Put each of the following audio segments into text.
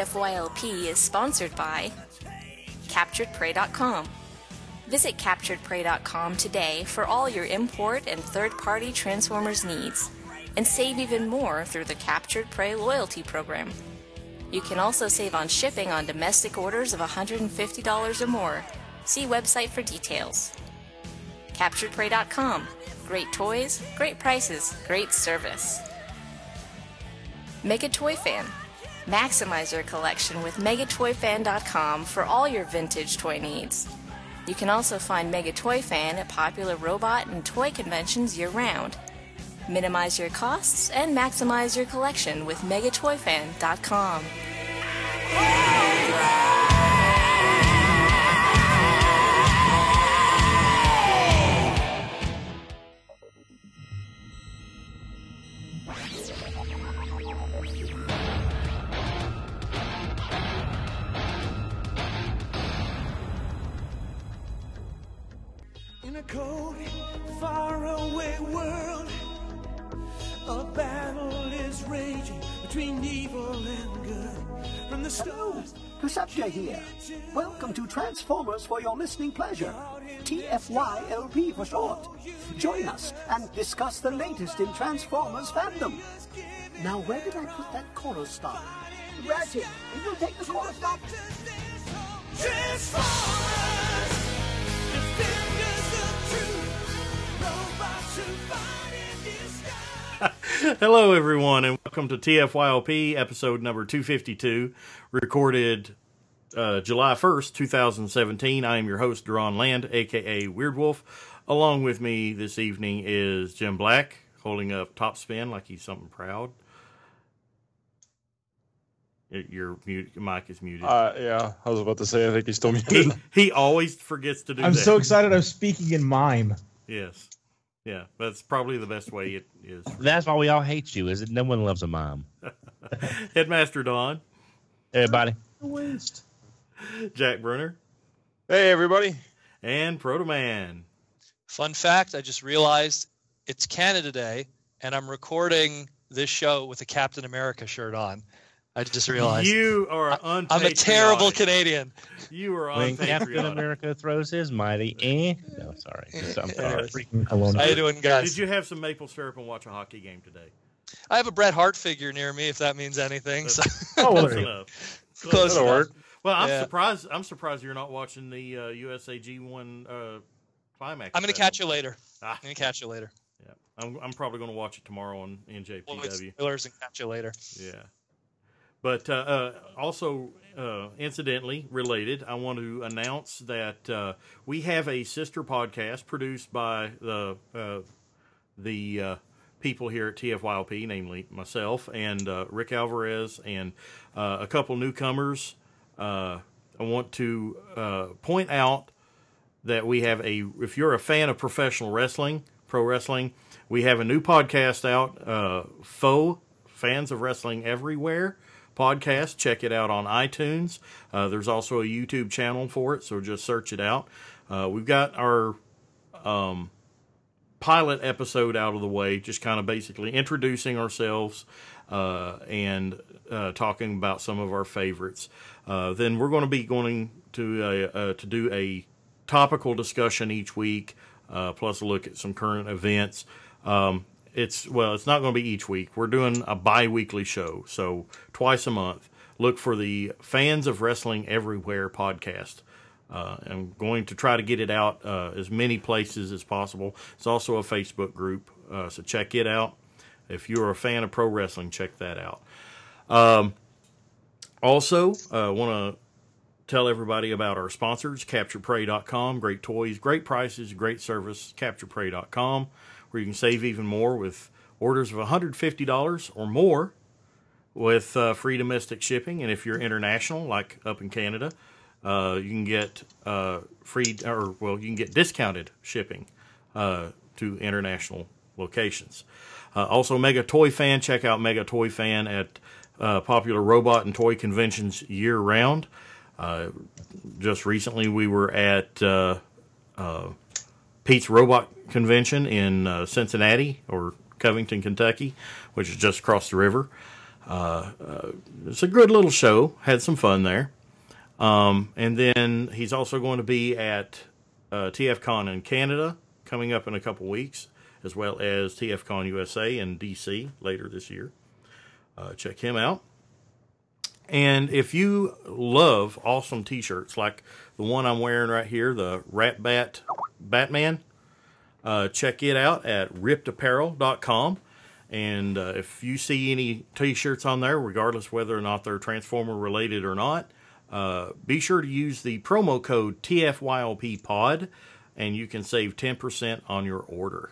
TFYLP is sponsored by CapturedPrey.com. Visit CapturedPrey.com today for all your import and third-party Transformers needs, and save even more through the Captured Prey loyalty program. You can also save on shipping on domestic orders of $150 or more. See website for details. CapturedPrey.com. Great toys, great prices, great service. Mega Toy Fan. Maximize your collection with MegaToyFan.com for all your vintage toy needs. You can also find Mega Toy Fan at popular robot and toy conventions year-round. Minimize your costs and maximize your collection with MegaToyFan.com. In a cold, faraway world, a battle is raging between evil and good. From the stars, Perceptia here. Welcome to Transformers for your listening pleasure. TFYLP for short. Join us and discuss the latest in Transformers fandom. Now, where did I put that chorus stop? Ratchet, you will take the chorus stop. Transformers, defenders of truth, robots who fight in disguise. Hello, everyone, and welcome to TFYLP, episode number 252, recorded July 1st, 2017. I am your host, Duran Land, a.k.a. Weird Wolf. Along with me this evening is Jim Black, holding up Top Spin like he's something proud. Your mic is muted. Yeah, I was about to say, I think he's still muted. He always forgets to do that. I'm so excited I'm speaking in mime. Yes. Yeah, that's probably the best way it is. That's why we all hate you, is it? No one loves a mom. Headmaster Don. Everybody. Jack Brunner. Hey, everybody. And Proto Man. Fun fact, I just realized it's Canada Day, and I'm recording this show with a Captain America shirt on. I just realized. You are unpatriotic. I'm a terrible Canadian. You are When unpatriotic. Captain America throws his mighty No, sorry. I'm sorry. Freaking alone. How you doing, guys? Did you have some maple syrup and watch a hockey game today? I have a Bret Hart figure near me, if that means anything. So. Oh, Close there you go. enough. Close That'll enough. work. Well, I'm Yeah. surprised. I'm surprised you're not watching the USA G1 climax. I'm going to catch you later. Ah. I'm going to catch you later. Yeah, I'm probably going to watch it tomorrow on NJPW. We'll get spoilers and catch you later. Yeah. But also, incidentally related, I want to announce that we have a sister podcast produced by the people here at TFYLP, namely myself and Rick Alvarez and a couple newcomers. I want to point out that we have if you're a fan of professional wrestling, pro wrestling, we have a new podcast out, Fans of Wrestling Everywhere podcast. Check it out on iTunes. There's also a YouTube channel for it, so just search it out. We've got our pilot episode out of the way, just kind of basically introducing ourselves and talking about some of our favorites. Then we're going to be going to do a topical discussion each week, plus a look at some current events. It's not going to be each week. We're doing a bi-weekly show, so twice a month. Look for the Fans of Wrestling Everywhere podcast. I'm going to try to get it out as many places as possible. It's also a Facebook group, so check it out. If you're a fan of pro wrestling, check that out. Also, I want to tell everybody about our sponsors, CapturePrey.com. Great toys, great prices, great service, CapturePrey.com, where you can save even more with orders of $150 or more with free domestic shipping. And if you're international, like up in Canada, you can get you can get discounted shipping to international locations. Also, Mega Toy Fan. Check out Mega Toy Fan at popular robot and toy conventions year-round. Just recently, we were at Pete's Robot Convention in Cincinnati, or Covington, Kentucky, which is just across the river. It's a good little show. Had some fun there. And then he's also going to be at TFCon in Canada coming up in a couple weeks, as well as TFCon USA in DC later this year. Check him out. And if you love awesome t-shirts like the one I'm wearing right here, the Rat Bat Batman, check it out at rippedapparel.com. And if you see any t-shirts on there, regardless whether or not they're Transformer related or not, be sure to use the promo code TFYLPPOD, and you can save 10% on your order.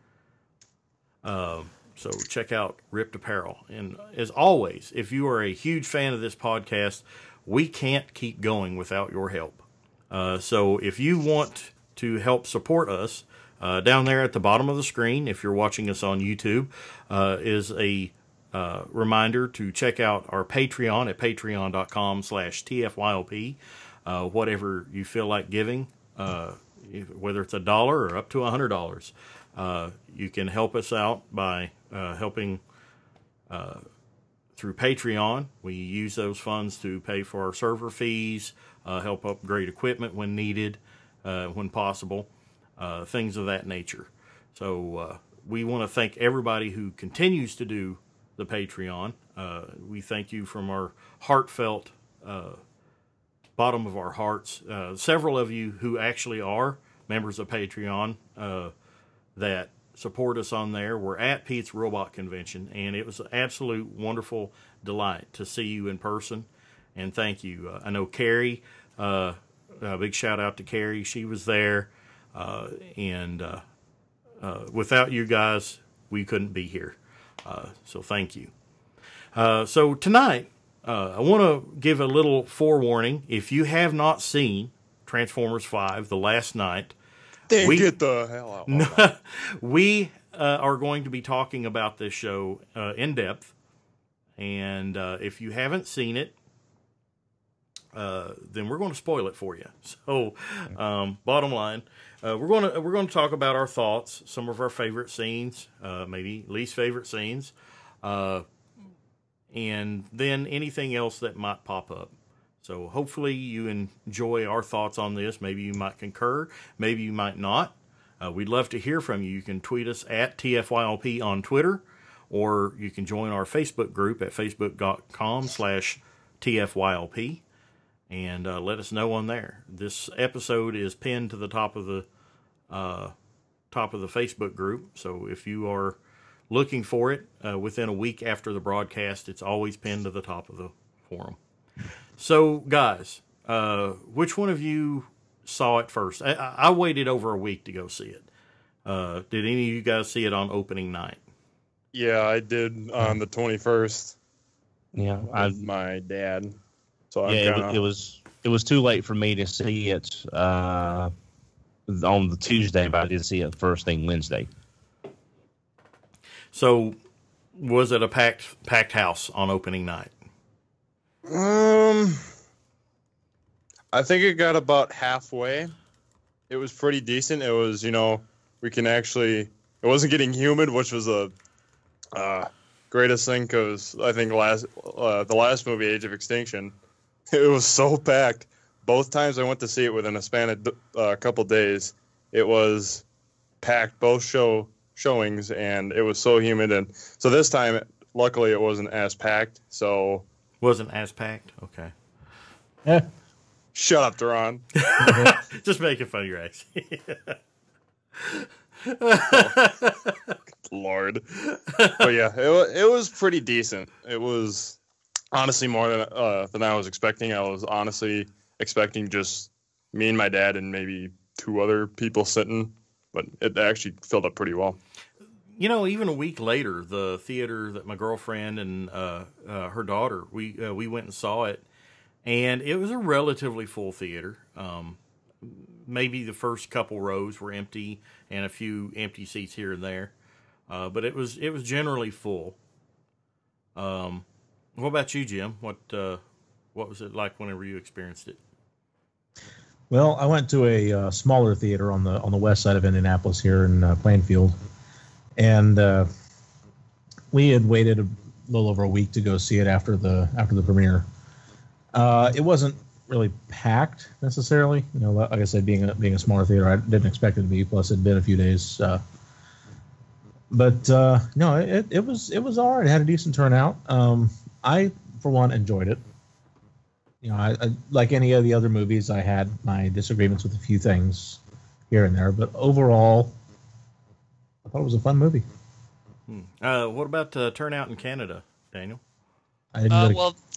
So check out Ripped Apparel. And as always, if you are a huge fan of this podcast, we can't keep going without your help. So if you want to help support us, down there at the bottom of the screen, if you're watching us on YouTube, is a reminder to check out our Patreon at patreon.com/TFYLP. Whatever you feel like giving, whether it's $1 or up to $100, you can help us out by helping through Patreon. We use those funds to pay for our server fees, help upgrade equipment when needed, when possible, things of that nature. So we want to thank everybody who continues to do the Patreon. We thank you from our heartfelt bottom of our hearts. Several of you who actually are members of Patreon that support us on there. We're at Pete's Robot Convention, and it was an absolute wonderful delight to see you in person, and thank you. I know Carrie, a big shout out to Carrie. She was there, and without you guys, we couldn't be here. So thank you. So tonight, I want to give a little forewarning. If you have not seen Transformers 5, The Last Night, get the hell out. We are going to be talking about this show in depth. And if you haven't seen it, then we're going to spoil it for you. So, bottom line, we're going to talk about our thoughts, some of our favorite scenes, maybe least favorite scenes, and then anything else that might pop up. So hopefully you enjoy our thoughts on this. Maybe you might concur, maybe you might not. We'd love to hear from you. You can tweet us at TFYLP on Twitter, or you can join our Facebook group at facebook.com/TFYLP. And let us know on there. This episode is pinned to the top of the Facebook group. So if you are looking for it within a week after the broadcast, it's always pinned to the top of the forum. So guys, which one of you saw it first? I waited over a week to go see it. Did any of you guys see it on opening night? Yeah, I did on the 21st. Yeah, With my dad. So yeah, it was too late for me to see it on the Tuesday, but I did see it first thing Wednesday. So, was it a packed house on opening night? I think it got about halfway. It was pretty decent. It was, we can actually. It wasn't getting humid, which was a greatest thing, because I think the last movie, Age of Extinction, it was so packed. Both times I went to see it within a span of a couple days, it was packed, both showings, and it was so humid. And so this time, luckily, it wasn't as packed. So wasn't as packed? Okay. Shut up, Duran. Just making fun of your accent. Lord. But yeah, it was pretty decent. It was honestly more than I was expecting. I was honestly expecting just me and my dad and maybe two other people sitting, but it actually filled up pretty well. Even a week later, the theater that my girlfriend and her daughter, we went and saw it, and it was a relatively full theater. Maybe the first couple rows were empty, and a few empty seats here and there, but it was generally full. What about you, Jim? What was it like whenever you experienced it? Well, I went to a smaller theater on the west side of Indianapolis here in Plainfield, and we had waited little over a week to go see it after the premiere. It wasn't really packed necessarily. You know, like I said, being a smaller theater, I didn't expect it to be. Plus, it'd been a few days. But no, it was all right. It had a decent turnout. I, for one, enjoyed it. You know, I like any of the other movies, I had my disagreements with a few things here and there, but overall, I thought it was a fun movie. What about turnout in Canada, Daniel? I didn't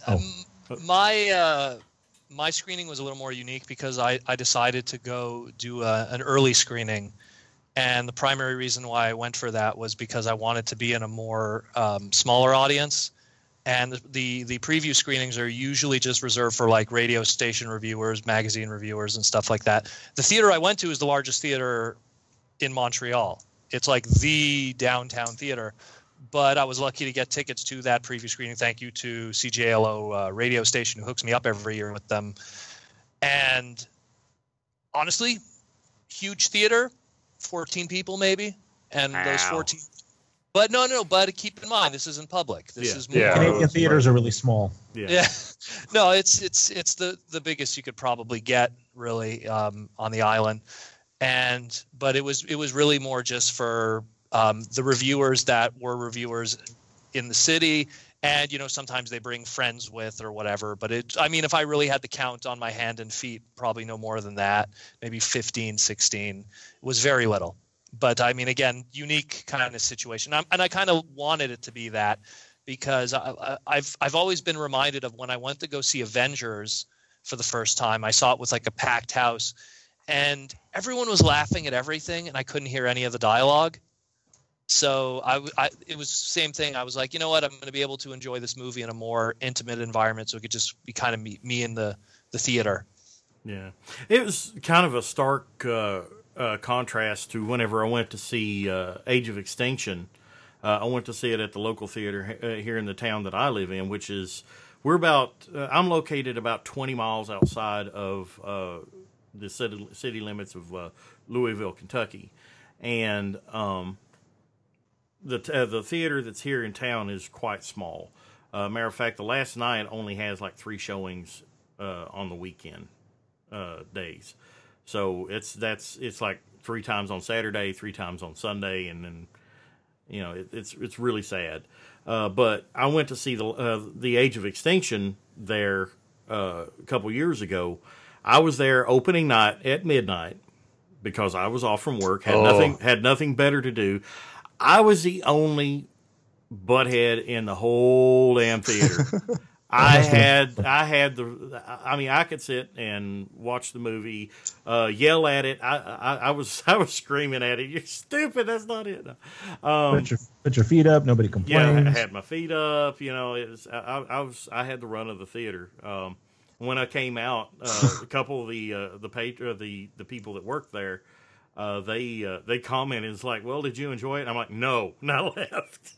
my screening was a little more unique because I decided to go do an early screening, and the primary reason why I went for that was because I wanted to be in a more smaller audience. And the preview screenings are usually just reserved for like radio station reviewers, magazine reviewers, and stuff like that. The theater I went to is the largest theater in Montreal. It's like the downtown theater. But I was lucky to get tickets to that preview screening. Thank you to CJLO radio station who hooks me up every year with them. And honestly, huge theater, 14 people maybe. And those 14. But no. But keep in mind, this isn't public. This is more. Canadian theaters are really small. Yeah. No, it's the biggest you could probably get really on the island, but it was really more just for the reviewers that were reviewers in the city, and sometimes they bring friends with or whatever. But if I really had to count on my hand and feet, probably no more than that, maybe 15, 16. It was very little. But again, unique kind of situation, and I kind of wanted it to be that because I've always been reminded of when I went to go see Avengers for the first time. I saw it with like a packed house, and everyone was laughing at everything, and I couldn't hear any of the dialogue. So it was the same thing. I was like, you know what, I'm going to be able to enjoy this movie in a more intimate environment, so it could just be kind of me in the theater. Yeah, it was kind of a stark contrast to whenever I went to see Age of Extinction. I went to see it at the local theater here in the town that I live in, which is I'm located about 20 miles outside of the city limits of Louisville, Kentucky, and the theater that's here in town is quite small. Matter of fact, the last night only has like 3 showings on the weekend days. So it's like 3 times on Saturday, 3 times on Sunday, and then it's really sad. But I went to see the Age of Extinction there a couple years ago. I was there opening night at midnight because I was off from work, had nothing better to do. I was the only butthead in the whole damn theater. I could sit and watch the movie, yell at it. I was screaming at it. You're stupid. That's not it. Put your feet up. Nobody complains. Yeah, I had my feet up. I had the run of the theater. When I came out, a couple of the people that worked there, they commented, it's like, well, did you enjoy it? And I'm like, no, I left.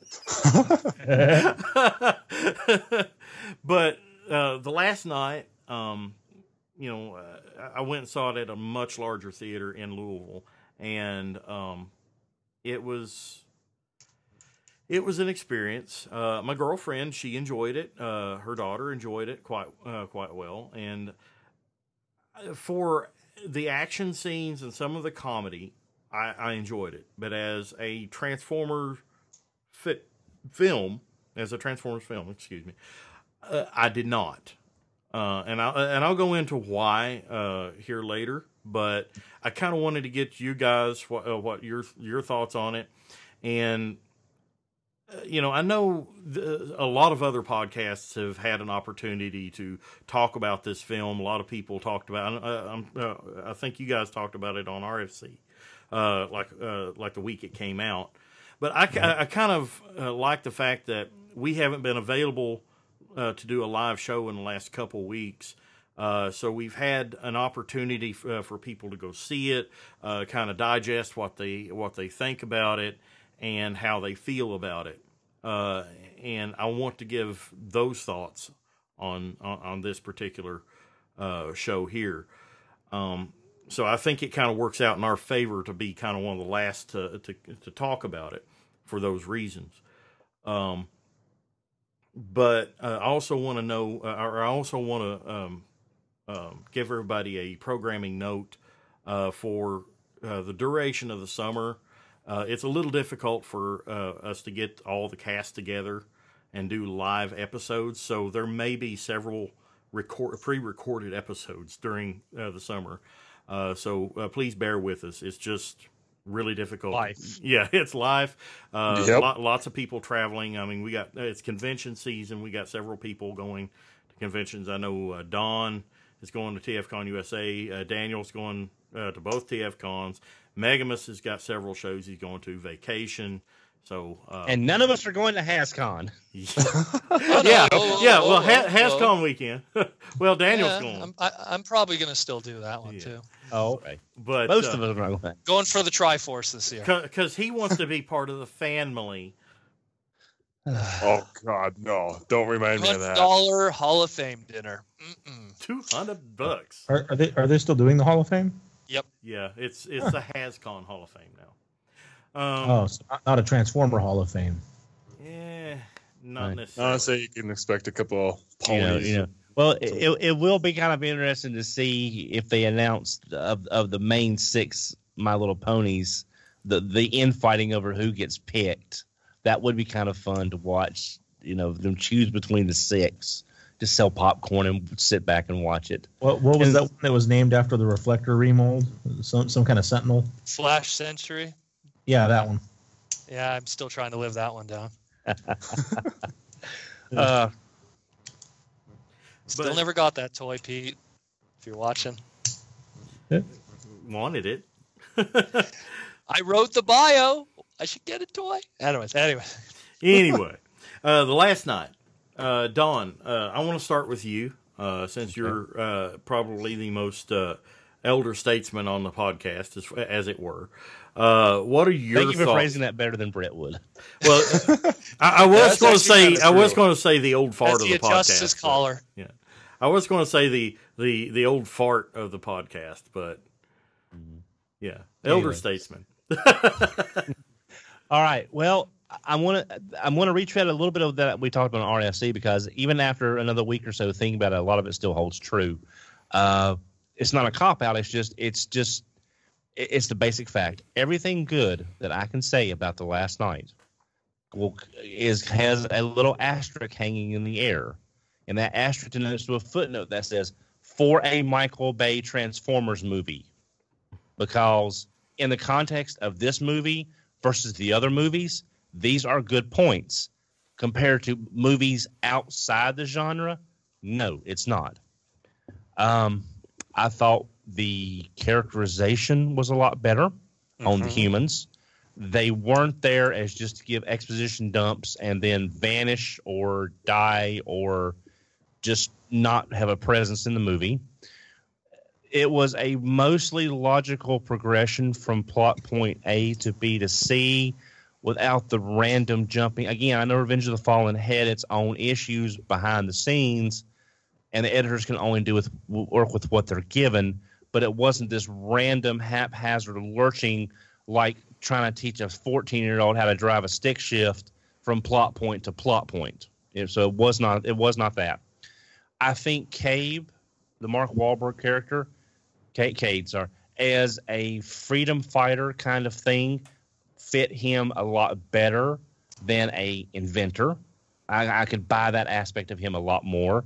But the last night, I went and saw it at a much larger theater in Louisville, and it was an experience. My girlfriend, she enjoyed it. Her daughter enjoyed it quite well, and for the action scenes and some of the comedy, I enjoyed it. But as a Transformers film, excuse me, I did not. And I'll go into why here later. But I kind of wanted to get you guys what your thoughts on it. And I know a lot of other podcasts have had an opportunity to talk about this film. A lot of people talked about. I think you guys talked about it on RFC, like the week it came out. But I kind of like the fact that we haven't been available to do a live show in the last couple weeks. So we've had an opportunity for people to go see it, kind of digest what they think about it, and how they feel about it. And I want to give those thoughts on this particular show here. So I think it kind of works out in our favor to be kind of one of the last to talk about it for those reasons. But I also want to know, or I also want to give everybody a programming note for the duration of the summer. It's a little difficult for us to get all the cast together and do live episodes, so there may be several pre-recorded episodes during the summer. So please bear with us. It's just really difficult. Life. Yeah, it's live. Yep. Lots of people traveling. I mean, we got it's convention season. We got several people going to conventions. I know Don is going to TFCon USA. Daniel's going to both TFCons. Megamus has got several shows he's going to. Vacation. So And none of us are going to HasCon. yeah. Well, HasCon weekend. Well, Daniel's going. I'm probably going to still do that one too. Oh, okay. But Most of us are going. Going for the Triforce this year. Because he wants to be part of the family. Oh God, no! Don't remind me of that. $100 Hall of Fame dinner. $200. Are they still doing the Hall of Fame? Yep. Yeah, it's the HasCon Hall of Fame now. Oh, so not a Transformer Hall of Fame. Yeah, not Right. necessarily. Honestly, you can expect a couple of ponies. You know. Well, it will be kind of interesting to see if they announce of the main 6 My Little Ponies, the infighting over who gets picked. That would be kind of fun to watch. You know, them choose between the 6, just sell popcorn and sit back and watch it. What was that one that was named after the Reflector remold? Some kind of Sentinel? Flash Century. Yeah, that one. Yeah, I'm still trying to live that one down. Still But- never got that toy, Pete. If you're watching, Wanted it. I wrote the bio. I should get a toy. Anyway. Anyway, the last night, Dawn, I want to start with you since you're probably the most elder statesman on the podcast, as it were. What are your Thank you for thoughts? phrasing that better than Brett would. Well, I was That's going to actually say kinda I was true. going to say the old fart As of he the adjusts podcast. his but- collar. Yeah, I was going to say the old fart of the podcast, but yeah, elder Anyway. statesman. All right. Well, I'm gonna retread a little bit of that we talked about on RSC, because even after another week or so thinking about it, a lot of it still holds true. It's not a cop out. It's the basic fact. Everything good that I can say about the last night has a little asterisk hanging in the air, and that asterisk denotes to a footnote that says for a Michael Bay Transformers movie, because in the context of this movie versus the other movies, these are good points. Compared to movies outside the genre, no, it's not. I thought the characterization was a lot better on the humans. They weren't there as just to give exposition dumps and then vanish or die or just not have a presence in the movie. It was a mostly logical progression from plot point A to B to C without the random jumping. Again, I know Revenge of the Fallen had its own issues behind the scenes, and the editors can only work with what they're given, but it wasn't this random haphazard lurching like trying to teach a 14-year-old how to drive a stick shift from plot point to plot point. So it was not that. I think Cabe, the Mark Wahlberg character, Cade, as a freedom fighter kind of thing, fit him a lot better than a inventor. I could buy that aspect of him a lot more.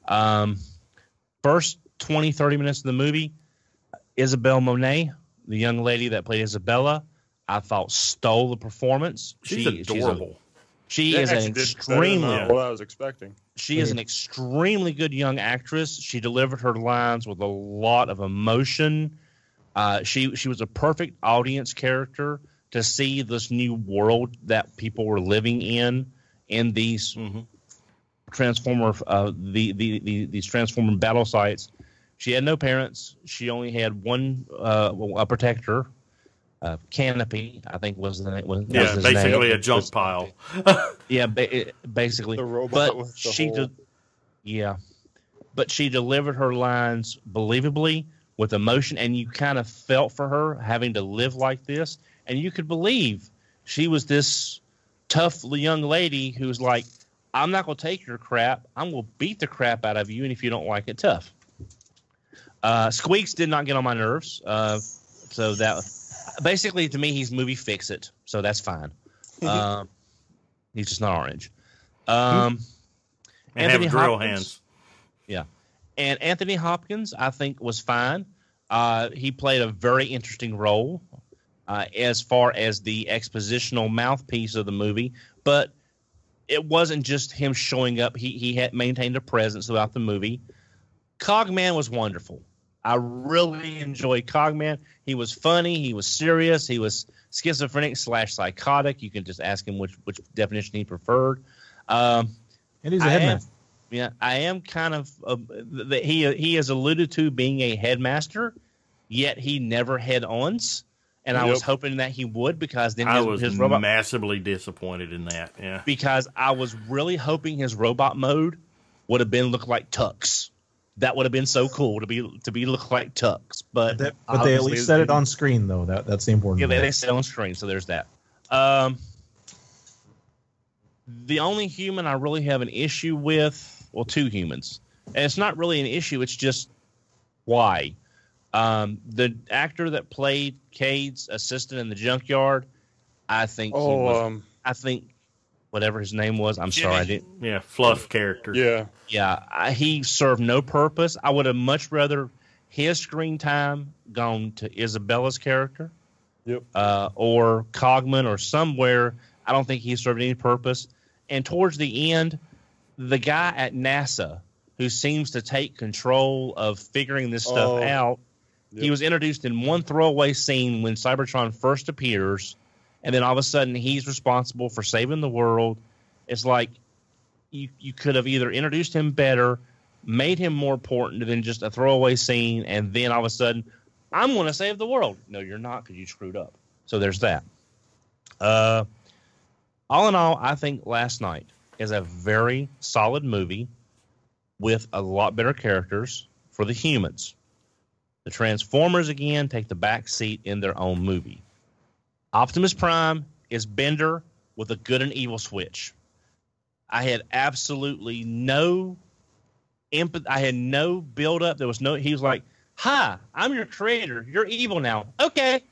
First 20, 30 minutes of the movie, Isabelle Monet, the young lady that played Isabella, I thought stole the performance. She's adorable. She is an actually did better extremely than what I was expecting. She is an extremely good young actress. She delivered her lines with a lot of emotion. She was a perfect audience character to see this new world that people were living in these Transformer these Transformer battle sites. She had no parents. She only had one a protector. Canopy, I think was the name. Was his basically name. a junk pile. Yeah, basically. The robot But with the she whole- but she delivered her lines believably with emotion, and you kind of felt for her having to live like this, and you could believe she was this tough young lady who's like, I'm not going to take your crap. I'm going to beat the crap out of you, and if you don't like it, tough. Squeaks did not get on my nerves. So that basically, to me, he's movie Fix-It, so that's fine. He's just not orange. And Anthony have drill Hopkins, hands. yeah. And Anthony Hopkins, I think, was fine. He played a very interesting role as far as the expositional mouthpiece of the movie, but it wasn't just him showing up. He had maintained a presence throughout the movie. Cogman was wonderful. I really enjoyed Cogman. He was funny. He was serious. He was schizophrenic / psychotic. You can just ask him which definition he preferred. And he's a headmaster. Yeah, I am kind of he has alluded to being a headmaster, yet he never head-ons, and I was hoping that he would, because then I was his robot, massively disappointed in that. Yeah, because I was really hoping his robot mode would have been look like Tux. That would have been so cool to be look like Tux, but they at least said it on screen, though. That's the important. Yeah, they said it on screen, so there's that. The only human I really have an issue with, well, two humans, and it's not really an issue. It's just why. The actor that played Cade's assistant in the junkyard, I think I think whatever his name was. I'm Jimmy. sorry, I didn't. yeah, fluff character. Yeah. He served no purpose. I would have much rather his screen time gone to Isabella's character, or Cogman, or somewhere. I don't think he served any purpose. And towards the end, the guy at NASA who seems to take control of figuring this stuff out, he was introduced in one throwaway scene when Cybertron first appears, and then all of a sudden he's responsible for saving the world. It's like you could have either introduced him better, made him more important than just a throwaway scene, and then all of a sudden, I'm going to save the world. No, you're not, because you screwed up. So there's that. All in all, I think Last Night is a very solid movie with a lot better characters for the humans. The Transformers, again, take the back seat in their own movie. Optimus Prime is Bender with a good and evil switch. I had absolutely no empathy. I had no build-up. There was no. He was like, "Hi, I'm your creator. You're evil now." Okay.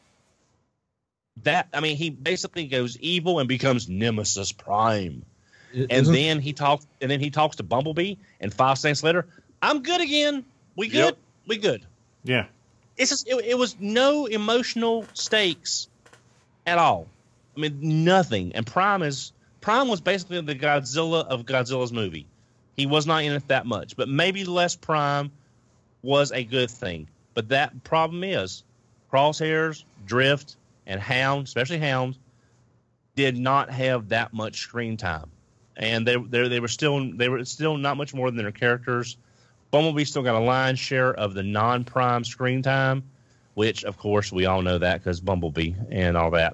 He basically goes evil and becomes Nemesis Prime. And then he talks to Bumblebee, and 5 seconds later, I'm good again. We good? Yep. We good. Yeah. It's just it was no emotional stakes at all. I mean, nothing. And Prime was basically the Godzilla of Godzilla's movie. He was not in it that much, but maybe less Prime was a good thing. But that problem is Crosshairs, Drift, and Hound, especially Hound, did not have that much screen time, and they were still not much more than their characters. Bumblebee still got a lion's share of the non-Prime screen time, which of course we all know that because Bumblebee and all that.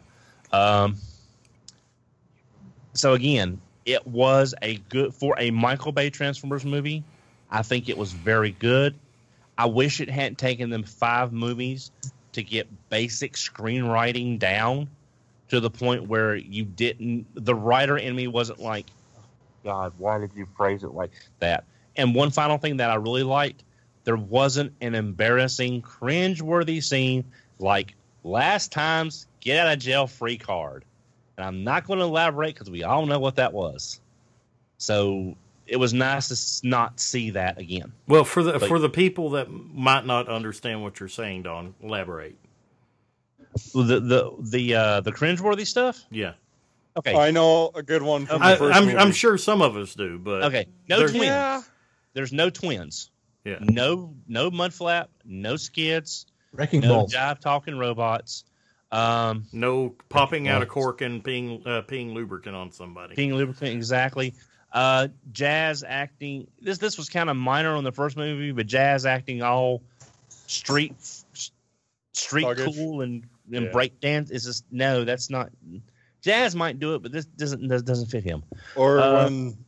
So again, it was for a Michael Bay Transformers movie. I think it was very good. I wish it hadn't taken them 5 movies to get basic screenwriting down to the point where the writer in me wasn't like, God, why did you phrase it like that? And one final thing that I really liked, there wasn't an embarrassing, cringe-worthy scene like last time's get out of jail free card. And I'm not going to elaborate because we all know what that was. So it was nice to not see that again. Well, for the people that might not understand what you're saying, Don, elaborate. The cringeworthy stuff? Yeah. Okay. I know a good one from the 1st movie. I'm sure some of us do, but okay. No twins. There's no twins. Yeah. No mudflap. No skids. Wrecking no balls. jive talking robots. No popping out a cork and peeing lubricant on somebody. Peeing lubricant, exactly. Jazz acting. This was kind of minor on the first movie, but Jazz acting all street Thuggish. cool and break dance is just no. That's not. Jazz might do it, but this doesn't fit him. Or when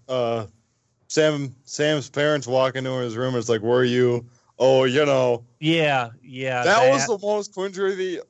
Sam's parents walk into his room, it's like, "Where are you?" Oh, Yeah. That was the most cringeworthy.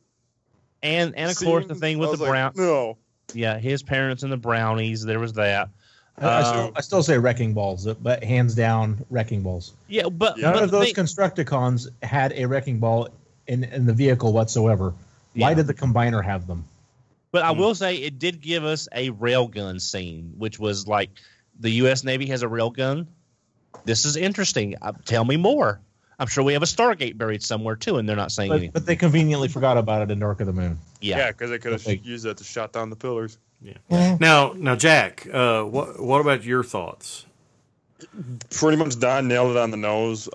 And of course the thing with the brown. No. Yeah, his parents and the brownies. There was that. I still say wrecking balls, but hands down wrecking balls. Yeah, but None of those they- Constructicons had a wrecking ball in the vehicle whatsoever. Why Yeah. did the Combiner have them? But I will say it did give us a railgun scene, which was like the U.S. Navy has a railgun. This is interesting. Tell me more. I'm sure we have a Stargate buried somewhere too, and they're not saying anything. But they conveniently forgot about it in Dark of the Moon. Yeah, because they could have Okay. used that to shot down the pillars. Now, Jack, what about your thoughts? Pretty much Don nailed it on the nose.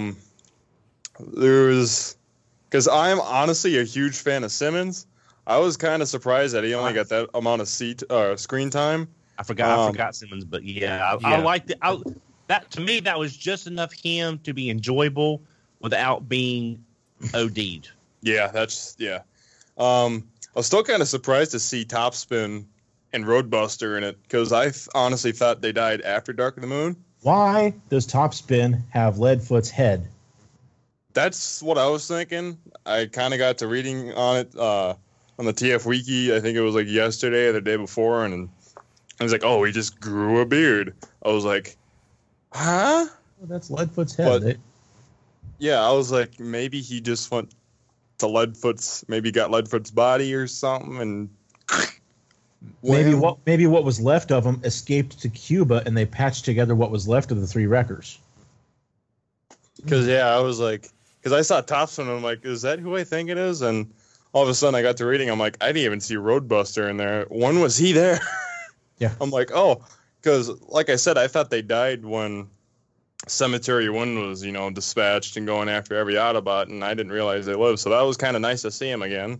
There's because I'm honestly a huge fan of Simmons. I was kind of surprised that he only got that amount of screen time. I forgot Simmons, but I liked it. That to me, that was just enough him to be enjoyable without being OD'd. Yeah, that's yeah. I was still kind of surprised to see Topspin and Roadbuster in it because I honestly thought they died after Dark of the Moon. Why does Topspin have Leadfoot's head? That's what I was thinking. I kind of got to reading on it on the TF Wiki. I think it was like yesterday or the day before, and I was like, "Oh, he just grew a beard." I was like, "Huh?" Well, that's Leadfoot's head. But- Yeah, I was like, maybe he just went to maybe got Leadfoot's body or something, and maybe what was left of him escaped to Cuba, and they patched together what was left of the three wreckers. Because I was like, because I saw Topspin, and I'm like, is that who I think it is? And all of a sudden, I got to reading. I'm like, I didn't even see Roadbuster in there. When was he there? Yeah. I'm like, oh, because like I said, I thought they died when Cemetery 1 was, dispatched and going after every Autobot, and I didn't realize they lived. So that was kind of nice to see him again.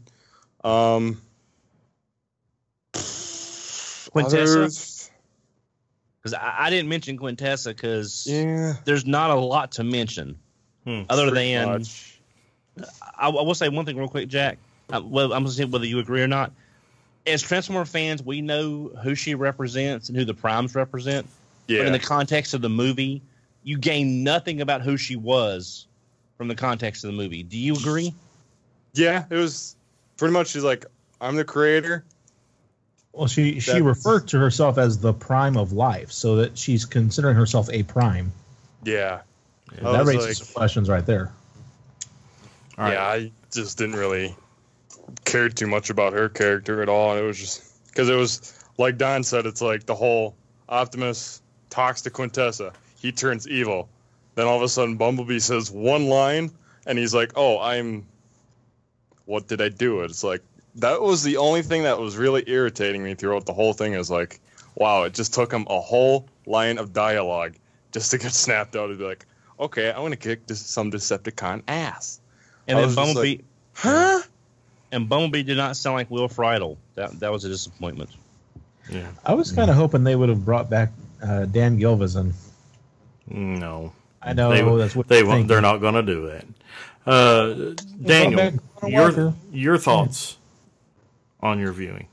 Quintessa? Others- Because I didn't mention Quintessa because Yeah. there's not a lot to mention other Pretty than much. I will say one thing real quick, Jack. Well, I'm going to say whether you agree or not. As Transformer fans, we know who she represents and who the Primes represent. Yeah. But in the context of the movie, you gain nothing about who she was from the context of the movie. Do you agree? Yeah, it was pretty much, she's like, I'm the creator. Well, she That's- referred to herself as the prime of life, so that she's considering herself a prime. Yeah. I That was raises like- some questions right there. All right. Yeah, I just didn't really care too much about her character at all. It was just because it was like Don said, it's like the whole Optimus talks to Quintessa, he turns evil. Then all of a sudden, Bumblebee says one line, and he's like, "Oh, what did I do?" It's like that was the only thing that was really irritating me throughout the whole thing. Is like, wow, it just took him a whole line of dialogue just to get snapped out and be like, "Okay, I'm gonna kick some Decepticon ass." And I then was just Bumblebee, like, huh? and Bumblebee did not sound like Will Friedle. That was a disappointment. Yeah. I was kind of hoping they would have brought back Dan Gilvezan. No. I know that's what they you're won't. thinking. They're not going to do that. Daniel, your thoughts on your viewing?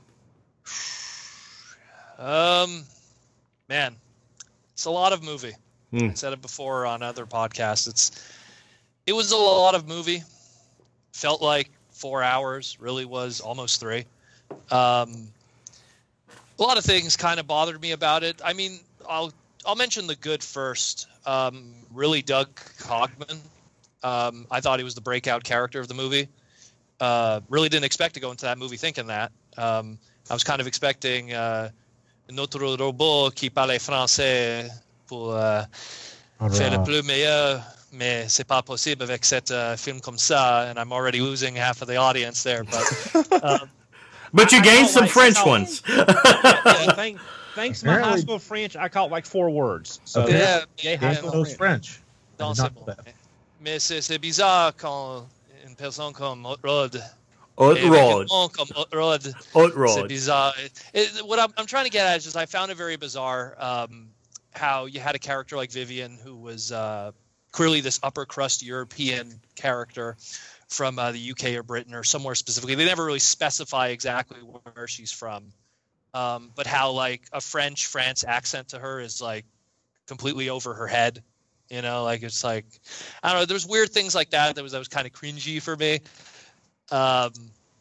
Man, it's a lot of movie. Hmm. I said it before on other podcasts. It was a lot of movie. Felt like 4 hours. Really was almost 3. A lot of things kind of bothered me about it. I mean, I'll mention the good first. Really dug Cogman. I thought he was the breakout character of the movie. Really didn't expect to go into that movie thinking that. I was kind of expecting notre robot qui parle français pour faire le plus meilleur, mais c'est pas possible avec cet film comme ça. And I'm already losing half of the audience there, but. But you gained some like- French I- ones. Thanks to my high Apparently- school French, I caught like 4 words. So Okay. Yeah, high yeah, school Those French. I Non, did not c'est know bon. that. Mais c'est bizarre quand une personne comme Rod, Hot et avec un rod. nom comme Rod, Hot c'est rod. bizarre. What I'm trying to get at is just I found it very bizarre how you had a character like Vivian who was clearly this upper crust European character from the UK or Britain or somewhere specifically. They never really specify exactly where she's from. But how like a France accent to her is like completely over her head. You know, like it's like I don't know. There's weird things like that. That was kind of cringy for me.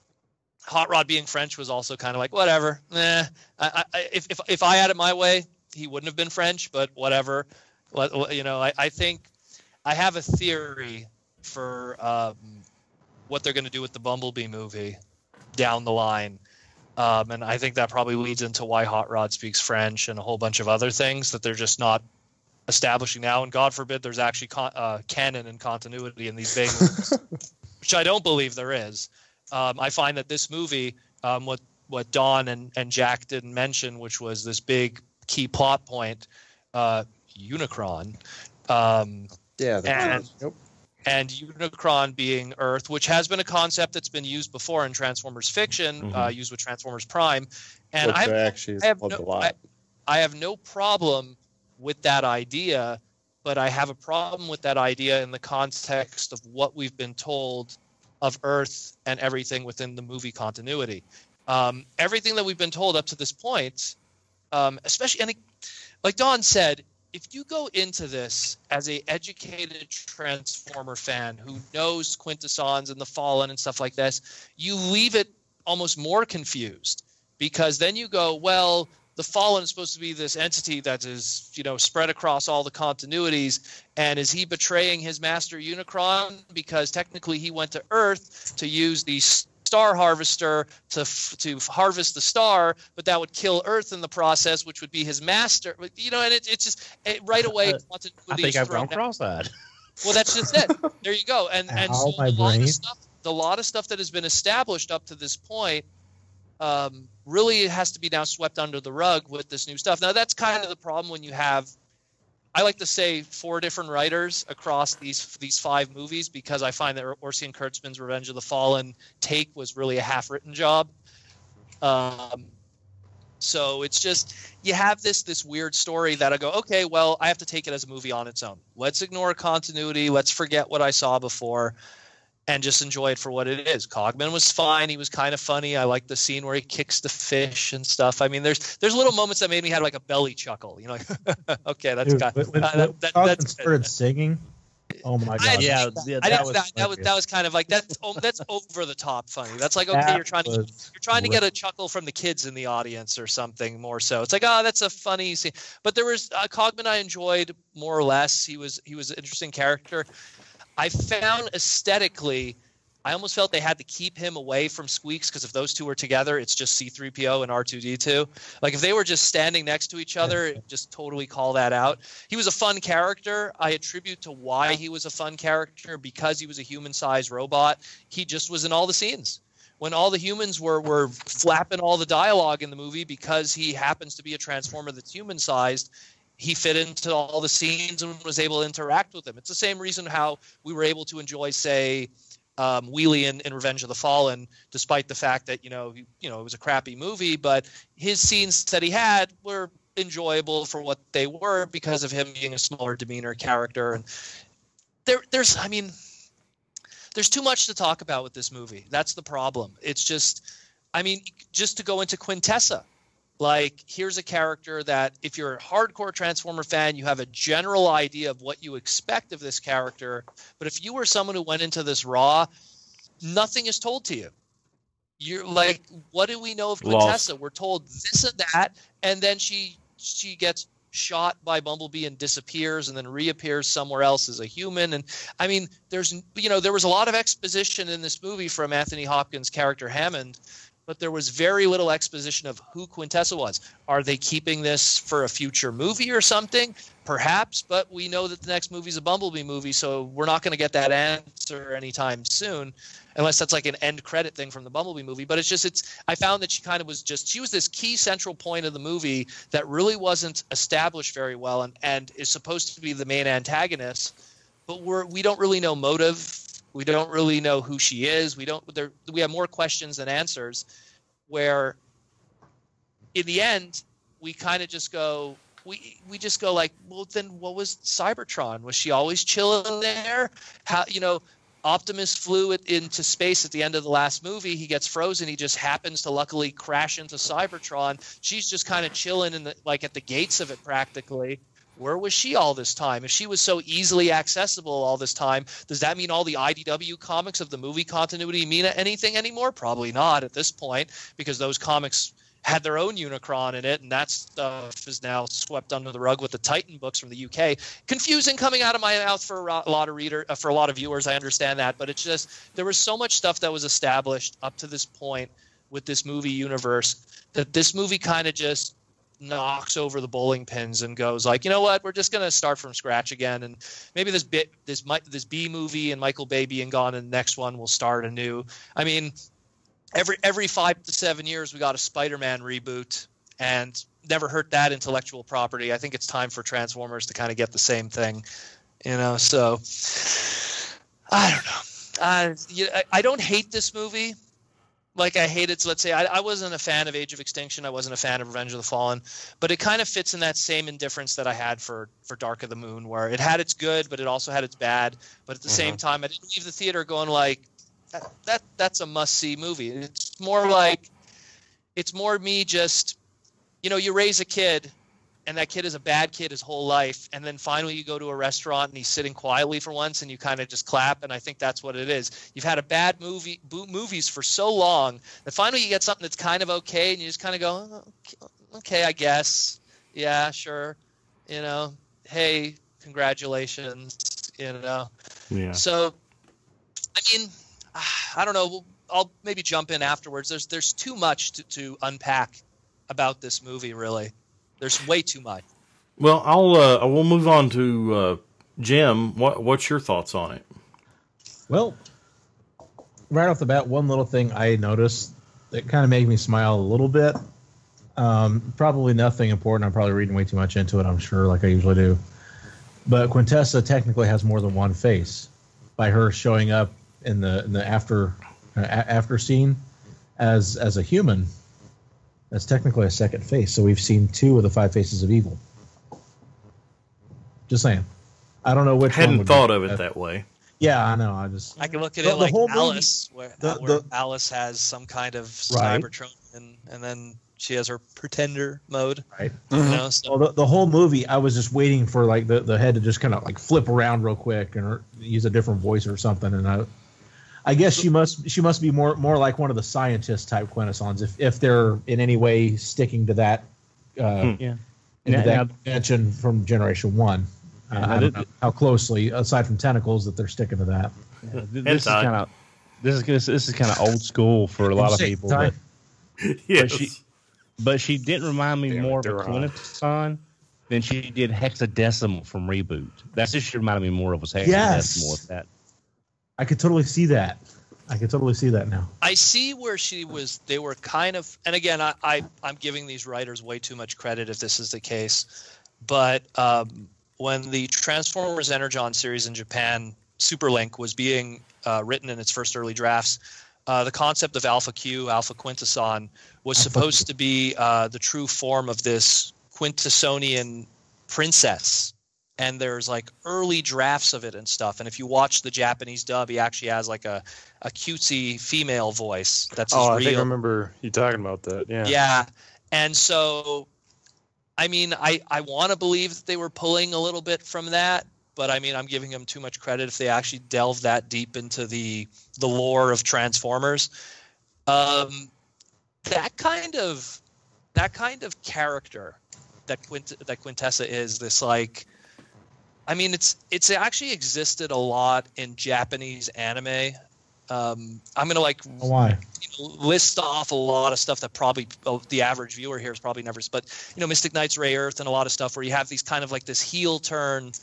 Hot Rod being French was also kind of like whatever. If I had it my way, he wouldn't have been French, but whatever. You know, I think I have a theory for what they're going to do with the Bumblebee movie down the line. And I think that probably leads into why Hot Rod speaks French and a whole bunch of other things that they're just not establishing now. And God forbid there's actually canon and continuity in these big movies, which I don't believe there is. I find that this movie, what Don and Jack didn't mention, which was this big key plot point, Unicron. And Unicron being Earth, which has been a concept that's been used before in Transformers fiction, used with Transformers Prime. And I have no problem with that idea, but I have a problem with that idea in the context of what we've been told of Earth and everything within the movie continuity. Everything that we've been told up to this point, especially, and like Don said, if you go into this as a educated Transformer fan who knows Quintessons and the Fallen and stuff like this, you leave it almost more confused, because then you go, well, the Fallen is supposed to be this entity that is, you know, spread across all the continuities, and is he betraying his master Unicron because technically he went to Earth to use the Star Harvester to harvest the star, but that would kill Earth in the process, which would be his master. You know, and it's just right away. I think I've gone cross-eyed. Well, that's just it. There you go. And so the lot of stuff that has been established up to this point really has to be now swept under the rug with this new stuff. Now, that's kind of the problem when you have, I like to say, 4 different writers across these 5 movies, because I find that Orson Kurtzman's Revenge of the Fallen take was really a half-written job. So it's just, you have this weird story that I go, okay, well, I have to take it as a movie on its own. Let's ignore continuity. Let's forget what I saw before and just enjoy it for what it is. Cogman was fine. He was kind of funny. I like the scene where he kicks the fish and stuff. I mean, there's little moments that made me have like a belly chuckle. You know, like, okay, that's got Cogman started singing. Oh my god! That was kind of like that's over the top funny. That's like, okay, you're trying to get a chuckle from the kids in the audience or something more so. It's like, oh, that's a funny scene. But there was Cogman I enjoyed more or less. He was an interesting character. I found aesthetically, I almost felt they had to keep him away from Squeaks, because if those two were together, it's just C-3PO and R2-D2. Like if they were just standing next to each other, just totally call that out. He was a fun character. I attribute to why he was a fun character, because he was a human-sized robot. He just was in all the scenes. When all the humans were flapping all the dialogue in the movie, because he happens to be a Transformer that's human-sized, he fit into all the scenes and was able to interact with them. It's the same reason how we were able to enjoy, say, Wheelie in Revenge of the Fallen, despite the fact that, it was a crappy movie, but his scenes that he had were enjoyable for what they were because of him being a smaller demeanor character. And there's too much to talk about with this movie. That's the problem. It's just, just to go into Quintessa. Like, here's a character that if you're a hardcore Transformer fan, you have a general idea of what you expect of this character. But if you were someone who went into this raw, nothing is told to you. You're like, what do we know of Quintessa? Lost. We're told this and that, and then she gets shot by Bumblebee and disappears and then reappears somewhere else as a human. And there was a lot of exposition in this movie from Anthony Hopkins' character Hammond, but there was very little exposition of who Quintessa was. Are they keeping this for a future movie or something? Perhaps, but we know that the next movie is a Bumblebee movie, so we're not going to get that answer anytime soon, unless that's like an end credit thing from the Bumblebee movie. But I found that she kind of was she was this key central point of the movie that really wasn't established very well and is supposed to be the main antagonist, but we don't really know motive. We don't really know who she is. We have more questions than answers, where in the end, we kind of just go, we just go like, well, then what was Cybertron? Was she always chilling there? How, Optimus flew into space at the end of the last movie. He gets frozen. He just happens to luckily crash into Cybertron. She's just kind of chilling at the gates of it practically. Where was she all this time? If she was so easily accessible all this time, does that mean all the IDW comics of the movie continuity mean anything anymore? Probably not at this point, because those comics had their own Unicron in it, and that stuff is now swept under the rug with the Titan books from the UK. Confusing coming out of my mouth for a lot of viewers. I understand that, but it's just there was so much stuff that was established up to this point with this movie universe that this movie kind of just knocks over the bowling pins and goes like, you know what, we're just going to start from scratch again, and maybe this B movie and Michael Bay being gone, and the next one will start anew. I mean, every 5 to 7 years we got a Spider-Man reboot, and never hurt that intellectual property. I think it's time for Transformers to kind of get the same thing, you know. So I don't know. I don't hate this movie. Like I hated, let's say, I wasn't a fan of Age of Extinction. I wasn't a fan of Revenge of the Fallen, but it kind of fits in that same indifference that I had for Dark of the Moon, where it had its good, but it also had its bad. But at the same time, I didn't leave the theater going like, that's a must-see movie. It's more me just, you know, you raise a kid, and that kid is a bad kid his whole life, and then finally you go to a restaurant and he's sitting quietly for once, and you kind of just clap, and I think that's what it is. You've had a bad movies for so long that finally you get something that's kind of okay, and you just kind of go, oh, okay, I guess, yeah, sure, you know, hey, congratulations, you know. Yeah. So, I mean, I don't know. I'll maybe jump in afterwards. There's too much to unpack about this movie, really. There's way too much. Well, I will move on to Jim. What's your thoughts on it? Well, right off the bat, one little thing I noticed that kind of made me smile a little bit. Probably nothing important. I'm probably reading way too much into it, I'm sure, like I usually do. But Quintessa technically has more than one face. By her showing up in the after scene as a human, that's technically a second face. So we've seen 2 of the 5 faces of evil. Just saying. I don't know which one. Hadn't thought of it that way. Yeah, I know. I can look at it like Alice, where Alice has some kind of Cybertron, and then she has her pretender mode. Right. You know, so. Well, the whole movie, I was just waiting for like the head to just kind of like flip around real quick and use a different voice or something, and I guess she must be more like one of the scientist type Quintessons if they're in any way sticking to that dimension from Generation 1. I don't know how closely, aside from tentacles, that they're sticking to that. This is kind of old school for a lot of people. Yes. But she didn't remind me more of a Quintesson than she did Hexadecimal from Reboot. That's just she reminded me more of was Hexadecimal with that. I could totally see that. Now. I see where they were kind of, and again, I'm giving these writers way too much credit if this is the case, but when the Transformers Energon series in Japan, Superlink, was being written in its first early drafts, the concept of Alpha Q, Alpha Quintesson, was supposed to be the true form of this Quintessonian princess. And there's like early drafts of it and stuff. And if you watch the Japanese dub, he actually has like a cutesy female voice. That's real. I think I remember you talking about that. Yeah. Yeah. And so, I mean, I want to believe that they were pulling a little bit from that, but I mean, I'm giving them too much credit if they actually delve that deep into the lore of Transformers. That kind of character that Quintessa is, this like, I mean, it's actually existed a lot in Japanese anime. I'm gonna list off a lot of stuff that probably the average viewer here has probably never. But Mystic Knights, Ray Earth, and a lot of stuff where you have these kind of like this heel turn,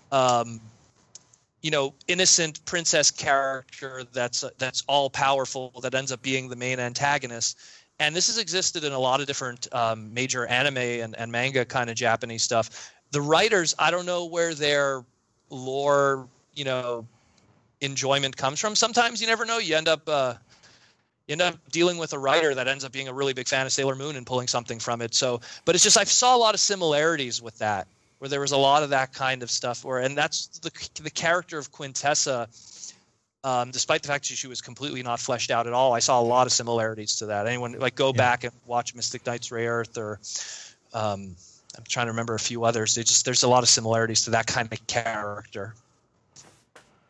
innocent princess character that's all powerful that ends up being the main antagonist. And this has existed in a lot of different major anime and manga kind of Japanese stuff. The writers, I don't know where their lore, enjoyment comes from. Sometimes you never know. You end up dealing with a writer that ends up being a really big fan of Sailor Moon and pulling something from it. So, but it's just I saw a lot of similarities with that, where there was a lot of that kind of stuff. And that's the character of Quintessa. Despite the fact that she was completely not fleshed out at all, I saw a lot of similarities to that. Anyone go back and watch Mystic Knights, Ray Earth, or I'm trying to remember a few others. There's a lot of similarities to that kind of character.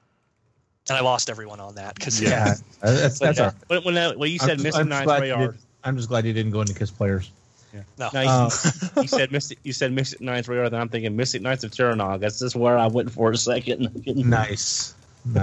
And I lost everyone on that because that's when you said Mystic Knights, Ray Earth, I'm just glad you didn't go into Kiss Players. No. No, you said Mystic Knights Radar, then I'm thinking Mystic Knights of Terranog. That's just where I went for a second. Nice.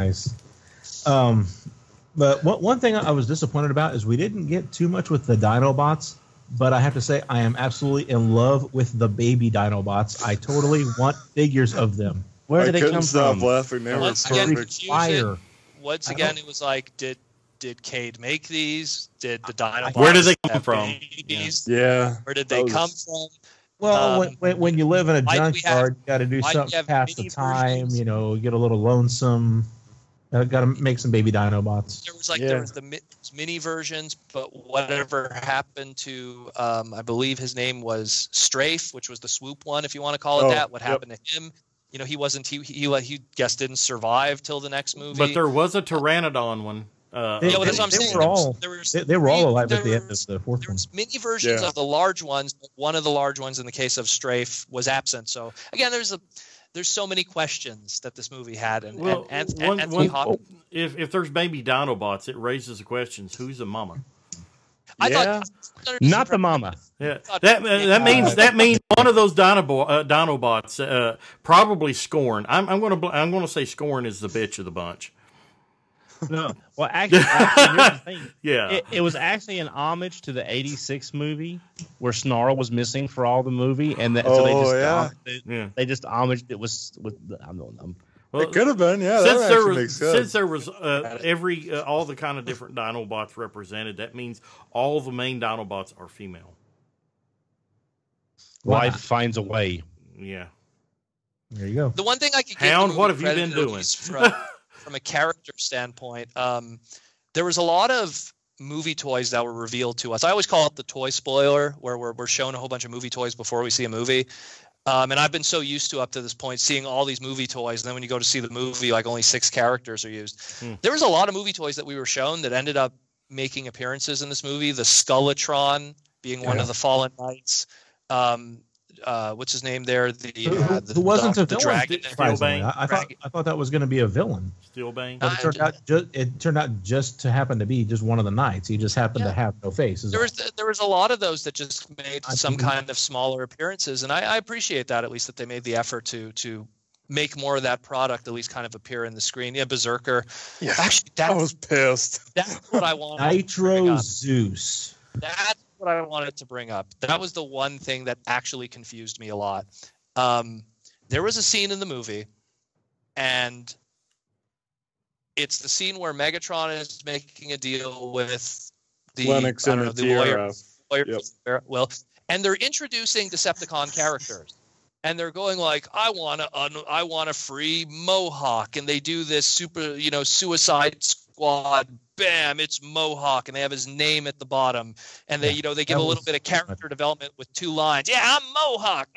But one thing I was disappointed about is we didn't get too much with the Dinobots. But I have to say, I am absolutely in love with the baby Dinobots. I totally want figures of them. Where I did they couldn't come stop from? laughing. They were Once again, perfect. confusion. Fire. Once again, it was like, did Cade make these? Did the Dinobots Where did they come have from? babies? Yeah. Where did that they was- come from? Well, when you live in a why do we junkyard, you got to do why do something we have to pass the mini time. versions? You know, get a little lonesome. Got to make some baby Dinobots. There was Yeah. there was the mini versions, but whatever happened to I believe his name was Strafe, which was the swoop one, if you want to call it Oh, that. What yep. happened to him? You know, he just didn't survive till the next movie. But there was a Pteranodon one. yeah, well, that's what I'm they saying. were all they were all alive there at the end of was- the fourth There one. was mini versions Yeah. of the large ones, but one of the large ones in the case of Strafe was absent. So again, there's so many questions that this movie had, and Well, Anthony Hopkins. if there's baby Dinobots, it raises the questions: who's the mama? I Yeah. thought Not the mama. Yeah, that means one of those Dinobots, probably Scorn. I'm gonna say Scorn is the bitch of the bunch. No. Well, actually here's the thing. Yeah. It was actually an homage to the '86 movie where Snarl was missing for all the movie, and so they just Yeah. they just homaged it with Well, It could have been, yeah. since That there actually was makes sense. since there was all the kind of different Dinobots represented, that means all the main Dinobots are female. life finds a way. Yeah. There you go. the one thing I could give Hound, the movie what have you credit, been at doing? least from a character standpoint, there was a lot of movie toys that were revealed to us. I always call it the toy spoiler, where we're shown a whole bunch of movie toys before we see a movie. And I've been so used to, up to this point, seeing all these movie toys, and then when you go to see the movie, like only 6 characters are used. There was a lot of movie toys that we were shown that ended up making appearances in this movie. The Skeletron being one of the Fallen Knights. What's his name there? Who wasn't a the villain? dragon. Surprisingly. I thought that was going to be a villain. Steelbane. But it turned out just to happen to be just one of the knights. He just happened to have no face. is There all. was a lot of those that just made some kind of smaller appearances, and I appreciate that, at least that they made the effort to make more of that product at least kind of appear in the screen. Yeah, Berserker. Yeah. Actually, I was pissed. that's what I wanted. Nitro Zeus. That's what I wanted to bring up. That was the one thing that actually confused me a lot. There was a scene in the movie, and it's the scene where Megatron is making a deal with the Lennox I don't and know, the the lawyer. TRF. Well, and they're introducing Decepticon characters, and they're going like, I want a free Mohawk, and they do this super, Suicide Squad. Bam! It's Mohawk, and they have his name at the bottom, and they give a little bit of character development with 2 lines. Yeah, I'm Mohawk,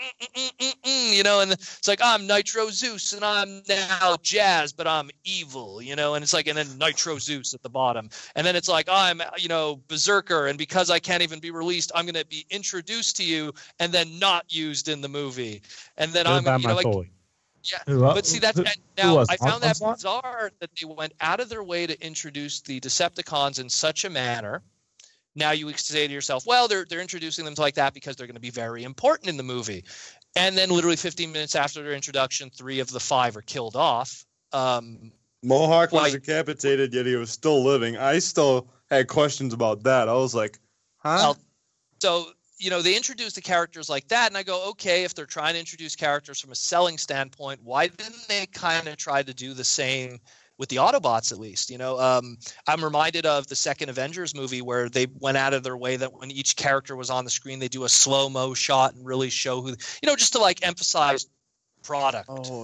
and it's like, I'm Nitro Zeus, and I'm now Jazz, but I'm evil, and it's like, and then Nitro Zeus at the bottom, and then it's like, I'm Berserker, and because I can't even be released, I'm going to be introduced to you and then not used in the movie, and then I'm like. toy. Yeah, but see, I found that Onslaught? bizarre that they went out of their way to introduce the Decepticons in such a manner. Now you say to yourself, well, they're introducing them like that because they're going to be very important in the movie. And then literally 15 minutes after their introduction, 3 of the 5 are killed off. Mohawk was decapitated, yet he was still living. I still had questions about that. I was like, huh? Well, so they introduce the characters like that, and I go, okay, if they're trying to introduce characters from a selling standpoint, why didn't they kind of try to do the same with the Autobots at least? I'm reminded of the second Avengers movie where they went out of their way that when each character was on the screen, they do a slow-mo shot and really show who, just to like emphasize product,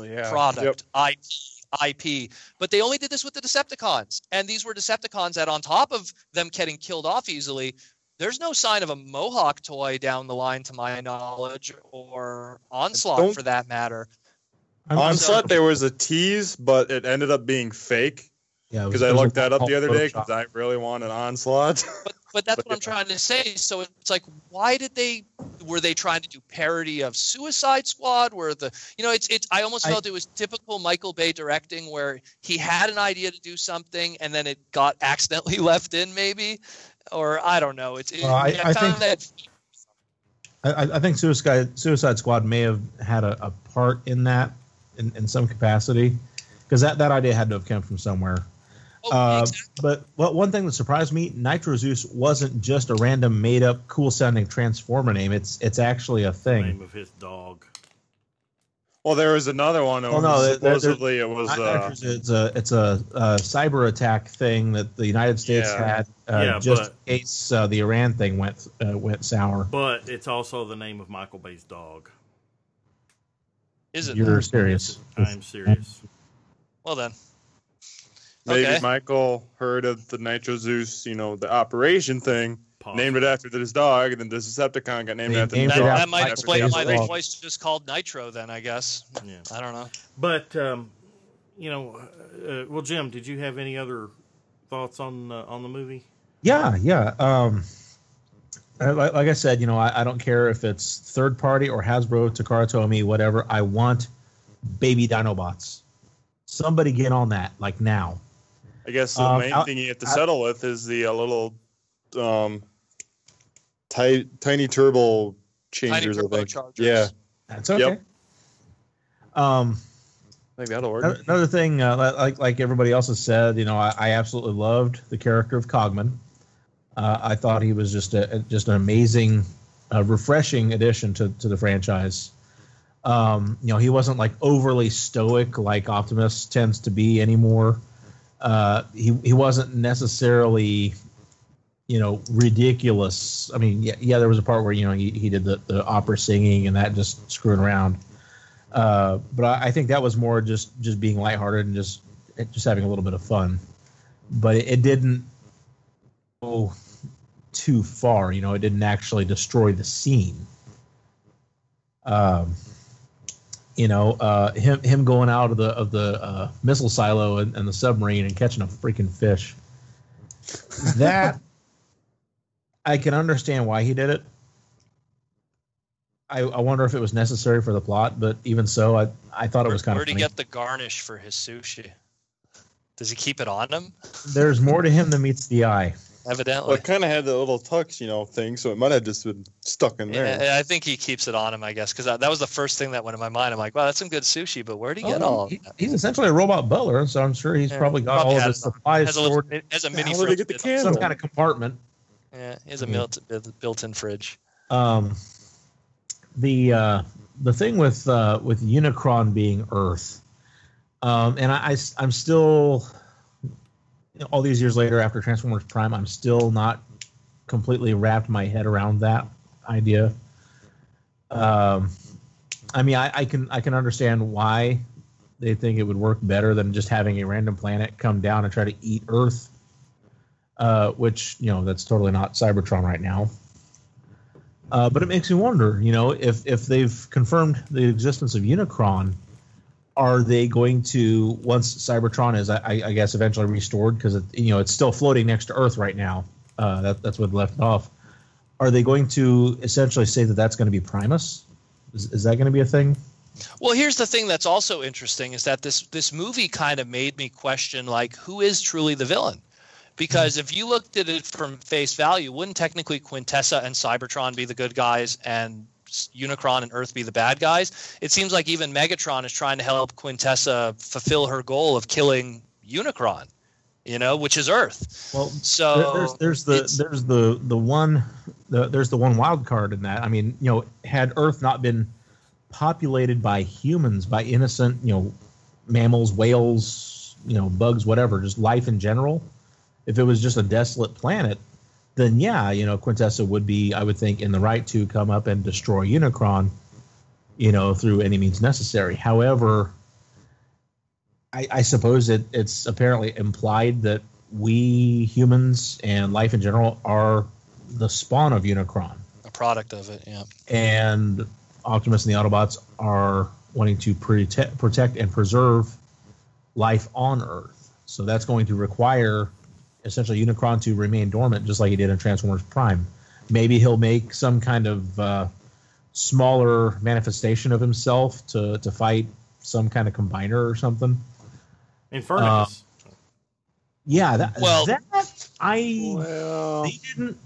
IP. But they only did this with the Decepticons, and these were Decepticons that, on top of them getting killed off easily, there's no sign of a Mohawk toy down the line, to my knowledge, or Onslaught for that matter. Onslaught, there was a tease, but it ended up being fake. Yeah, because I looked that up the other day because I really want an Onslaught. But that's what I'm trying to say. So it's like, why were they trying to do parody of Suicide Squad? I almost felt it was typical Michael Bay directing, where he had an idea to do something and then it got accidentally left in, maybe. or I don't know. I found think I think Suicide Squad may have had a part in that in some capacity, because that idea had to have come from somewhere. But one thing that surprised me, Nitro Zeus wasn't just a random made up cool sounding Transformer name. It's actually a thing. The name of his dog. Well, there was another one. Supposedly it was. It's a cyber attack thing that the United States had just in case the Iran thing went sour. But it's also the name of Michael Bay's dog. Is it? You're serious? I'm serious. Well then. Maybe Okay. Michael heard of the Nitro Zeus, the operation thing, Possibly. named it after his dog, and then the Decepticon got named They after named the it dog. after That might Michael explain Bay's why the dog. voice just called Nitro. Then I guess. Yeah. I don't know. But well, Jim, did you have any other thoughts on the movie? Yeah. Like I said, I don't care if it's third party or Hasbro, Takara Tomy, whatever. I want baby Dinobots. Somebody get on that, like now. I guess the main thing you have to settle with is the little tiny turbo changers. I think. turbochargers. Yeah, That's okay. Yep. I think that'll work. Another thing, like everybody else has said, I absolutely loved the character of Cogman. I thought he was just an amazing, refreshing addition to the franchise. He wasn't like overly stoic like Optimus tends to be anymore. He wasn't necessarily, ridiculous. I mean, yeah, there was a part where he did the opera singing and that just screwing around. But I think that was more just being lighthearted and just having a little bit of fun. But it didn't go too far. It didn't actually destroy the scene. Him going out of the missile silo and the submarine and catching a freaking fish. That I can understand why he did it. I wonder if it was necessary for the plot, but even so, I thought it was kind of Where'd he funny. get the garnish for his sushi? Does he keep it on him? There's more to him than meets the eye. Evidently. Well, it kind of had the little tux, thing, so it might have just been stuck in there. Yeah, I think he keeps it on him, I guess, because that was the first thing that went in my mind. I'm like, wow, that's some good sushi, but where'd he get all of that? He's essentially a robot butler, so I'm sure he's probably got all of his supplies stored Has a How mini did he fridge. get the bit- candle? some kind of compartment. Yeah, he has a built-in fridge. The thing with Unicron being Earth, and I'm still, all these years later after Transformers Prime, I'm still not completely wrapped my head around that idea. I mean, I can understand why they think it would work better than just having a random planet come down and try to eat Earth, which that's totally not Cybertron right now. But it makes me wonder, if they've confirmed the existence of Unicron, are they going to, once Cybertron is, I guess, eventually restored, because it's still floating next to Earth right now. That's what left off. Are they going to essentially say that that's going to be Primus? Is that going to be a thing? Well, here's the thing that's also interesting is that this movie kind of made me question, like, who is truly the villain? Because if you looked at it from face value, wouldn't technically Quintessa and Cybertron be the good guys and Unicron and Earth be the bad guys? It seems like even Megatron is trying to help Quintessa fulfill her goal of killing Unicron, which is Earth. Well, so there's the one wild card in that. I mean, had Earth not been populated by humans, by innocent, mammals, whales, bugs, whatever, just life in general, if it was just a desolate planet, then yeah, Quintessa would be, I would think, in the right to come up and destroy Unicron, through any means necessary. However, I suppose it's apparently implied that we humans and life in general are the spawn of Unicron. a product of it, yeah. And Optimus and the Autobots are wanting to protect and preserve life on Earth. So that's going to require essentially Unicron to remain dormant, just like he did in Transformers Prime. Maybe he'll make some kind of smaller manifestation of himself to fight some kind of combiner or something. Infernus. Yeah, Well, They didn't.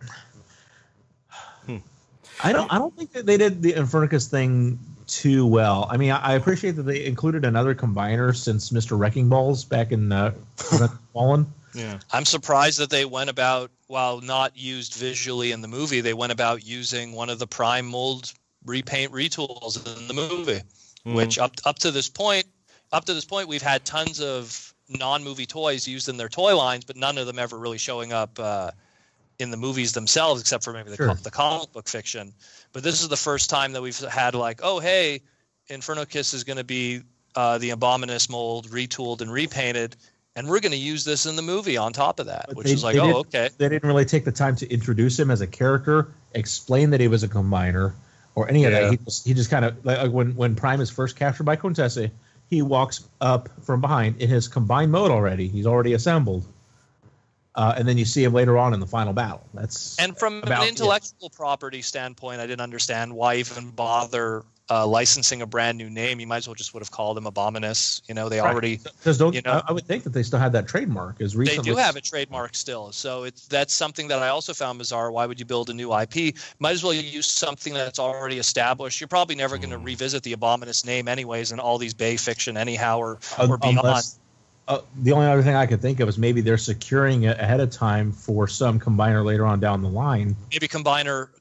I don't think that they did the Infernicus thing too well. I mean, I appreciate that they included another combiner since Mr. Wrecking Balls back in Fallen. Yeah. I'm surprised that they went about, while not used visually in the movie, they went about using one of the Prime mold repaint retools in the movie, which up to this point, we've had tons of non-movie toys used in their toy lines, but none of them ever really showing up in the movies themselves, except for maybe the comic book fiction. But this is the first time that we've had like, oh, hey, Infernicus is going to be the Abominus mold retooled and repainted, and we're going to use this in the movie on top of that, But which is like, oh, okay. They didn't really take the time to introduce him as a character, explain that he was a combiner, or any of that. He just kind of, like when Prime is first captured by Quintessa, he walks up from behind in his combined mode already. He's already assembled. And then you see him later on in the final battle. And from an intellectual property standpoint, I didn't understand why even bother licensing a brand new name. You might as well just would have called him Abominus. You know, they already. Because I would think that they still had that trademark as recently. They do have a trademark still, so that's something that I also found bizarre. Why would you build a new IP? Might as well use something that's already established. You're probably never going to revisit the Abominus name anyways in all these Bay fiction anyhow or beyond. The only other thing I could think of is maybe they're securing it ahead of time for some combiner later on down the line. Maybe combiner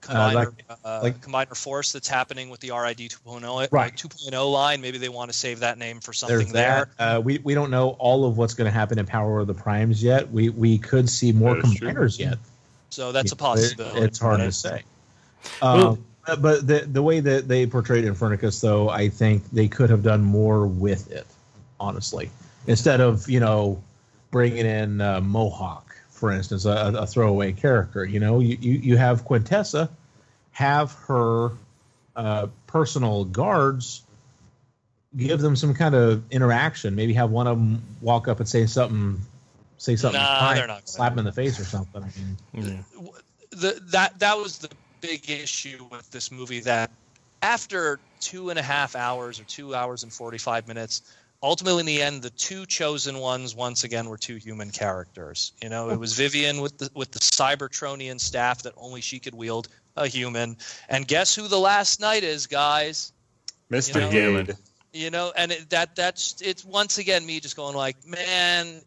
force that's happening with the RID 2.0 2.0 line. Maybe they want to save that name for something there. We don't know all of what's going to happen in Power of the Primes yet. We could see more combiners yet. So that's a possibility. It's hard to say. But the way that they portrayed Infernicus, though, I think they could have done more with it, honestly. Instead of, bringing in Mohawk, for instance, a throwaway character. You have Quintessa have her personal guards give them some kind of interaction. Maybe have one of them walk up and say something. Nah, they're not. Slap him in the face or something. That was the big issue with this movie. That after 2.5 hours or 2 hours and 45 minutes. Ultimately, in the end, the two chosen ones once again were two human characters. It was Vivian with the Cybertronian staff that only she could wield, a human. And guess who the last knight is, guys? Mr. Gade. And it's once again me just going like, man,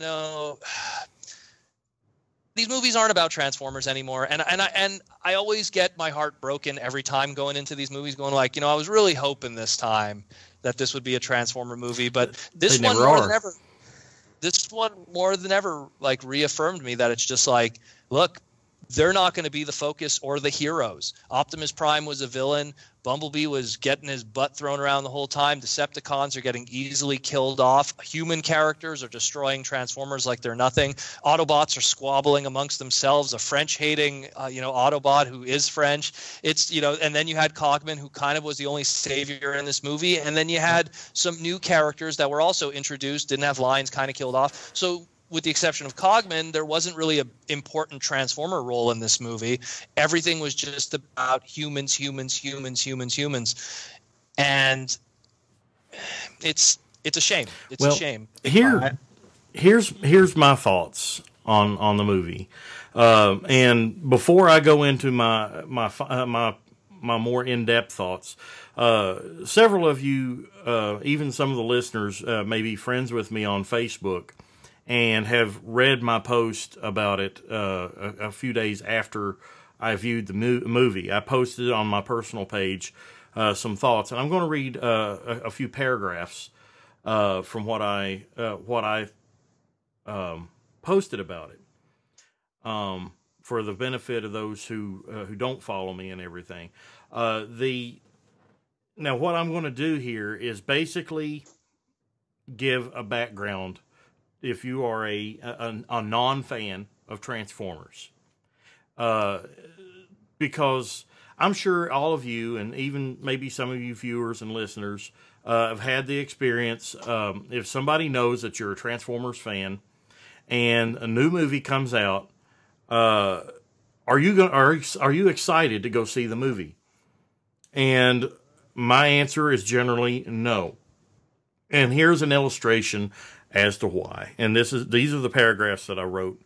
these movies aren't about Transformers anymore, and I always get my heart broken every time going into these movies, going like, I was really hoping this time that this would be a Transformer movie, but this one more than ever like reaffirmed me that it's just like, look, they're not going to be the focus or the heroes. Optimus Prime was a villain. Bumblebee was getting his butt thrown around the whole time. Decepticons are getting easily killed off. Human characters are destroying Transformers like they're nothing. Autobots are squabbling amongst themselves. A French-hating, Autobot who is French. It's, and then you had Cogman, who kind of was the only savior in this movie. And then you had some new characters that were also introduced, didn't have lines, kind of killed off. So, with the exception of Cogman, there wasn't really an important Transformer role in this movie. Everything was just about humans. And it's a shame. It's a shame. Here's my thoughts on the movie. And before I go into my more in-depth thoughts, several of you, even some of the listeners, may be friends with me on Facebook and have read my post about it a few days after I viewed the movie. I posted on my personal page some thoughts, and I'm going to read a few paragraphs from what I posted about it for the benefit of those who don't follow me and everything. Now, what I'm going to do here is basically give a background if you are a non-fan of Transformers. Because I'm sure all of you, and even maybe some of you viewers and listeners, have had the experience. If somebody knows that you're a Transformers fan and a new movie comes out, are you excited to go see the movie? And my answer is generally no. And here's an illustration as to why. And these are the paragraphs that I wrote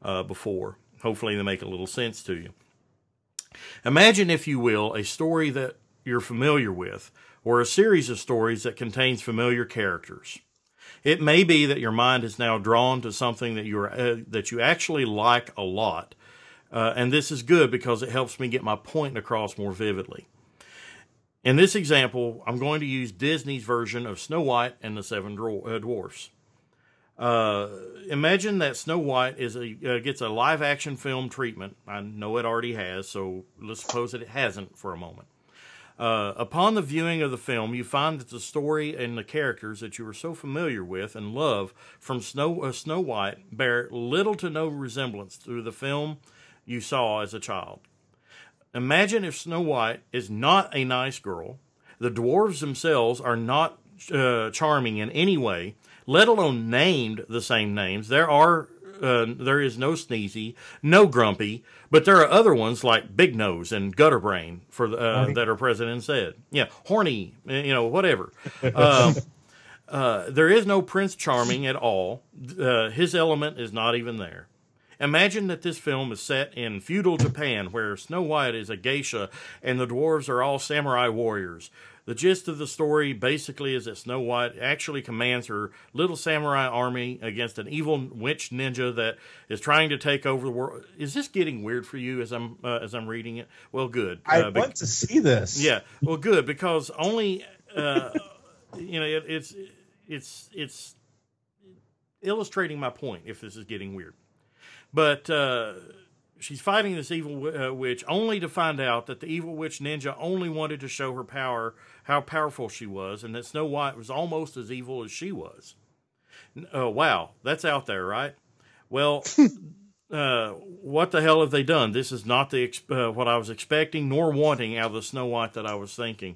before. Hopefully they make a little sense to you. Imagine, if you will, a story that you're familiar with, or a series of stories that contains familiar characters. It may be that your mind is now drawn to something that you actually like a lot, and this is good because it helps me get my point across more vividly. In this example, I'm going to use Disney's version of Snow White and the Seven Dwarfs. Imagine that Snow White gets a live-action film treatment. I know it already has, so let's suppose that it hasn't for a moment. Upon the viewing of the film, you find that the story and the characters that you are so familiar with and love from Snow White bear little to no resemblance to the film you saw as a child. Imagine if Snow White is not a nice girl, the dwarves themselves are not charming in any way, let alone named the same names. There is no Sneezy, no Grumpy, but there are other ones like Big Nose and Gutterbrain that are present instead. Yeah, Horny, whatever. There is no Prince Charming at all. His element is not even there. Imagine that this film is set in feudal Japan, where Snow White is a geisha and the dwarves are all samurai warriors. The gist of the story basically is that Snow White actually commands her little samurai army against an evil witch ninja that is trying to take over the world. Is this getting weird for you as I'm reading it? Well, good. I want to see this. Yeah, well, good, because only it's illustrating my point. If this is getting weird, but she's fighting this evil witch, only to find out that the evil witch ninja only wanted to show her power, how powerful she was, and that Snow White was almost as evil as she was. Wow, that's out there, right? Well, what the hell have they done? This is not what I was expecting nor wanting out of the Snow White that I was thinking.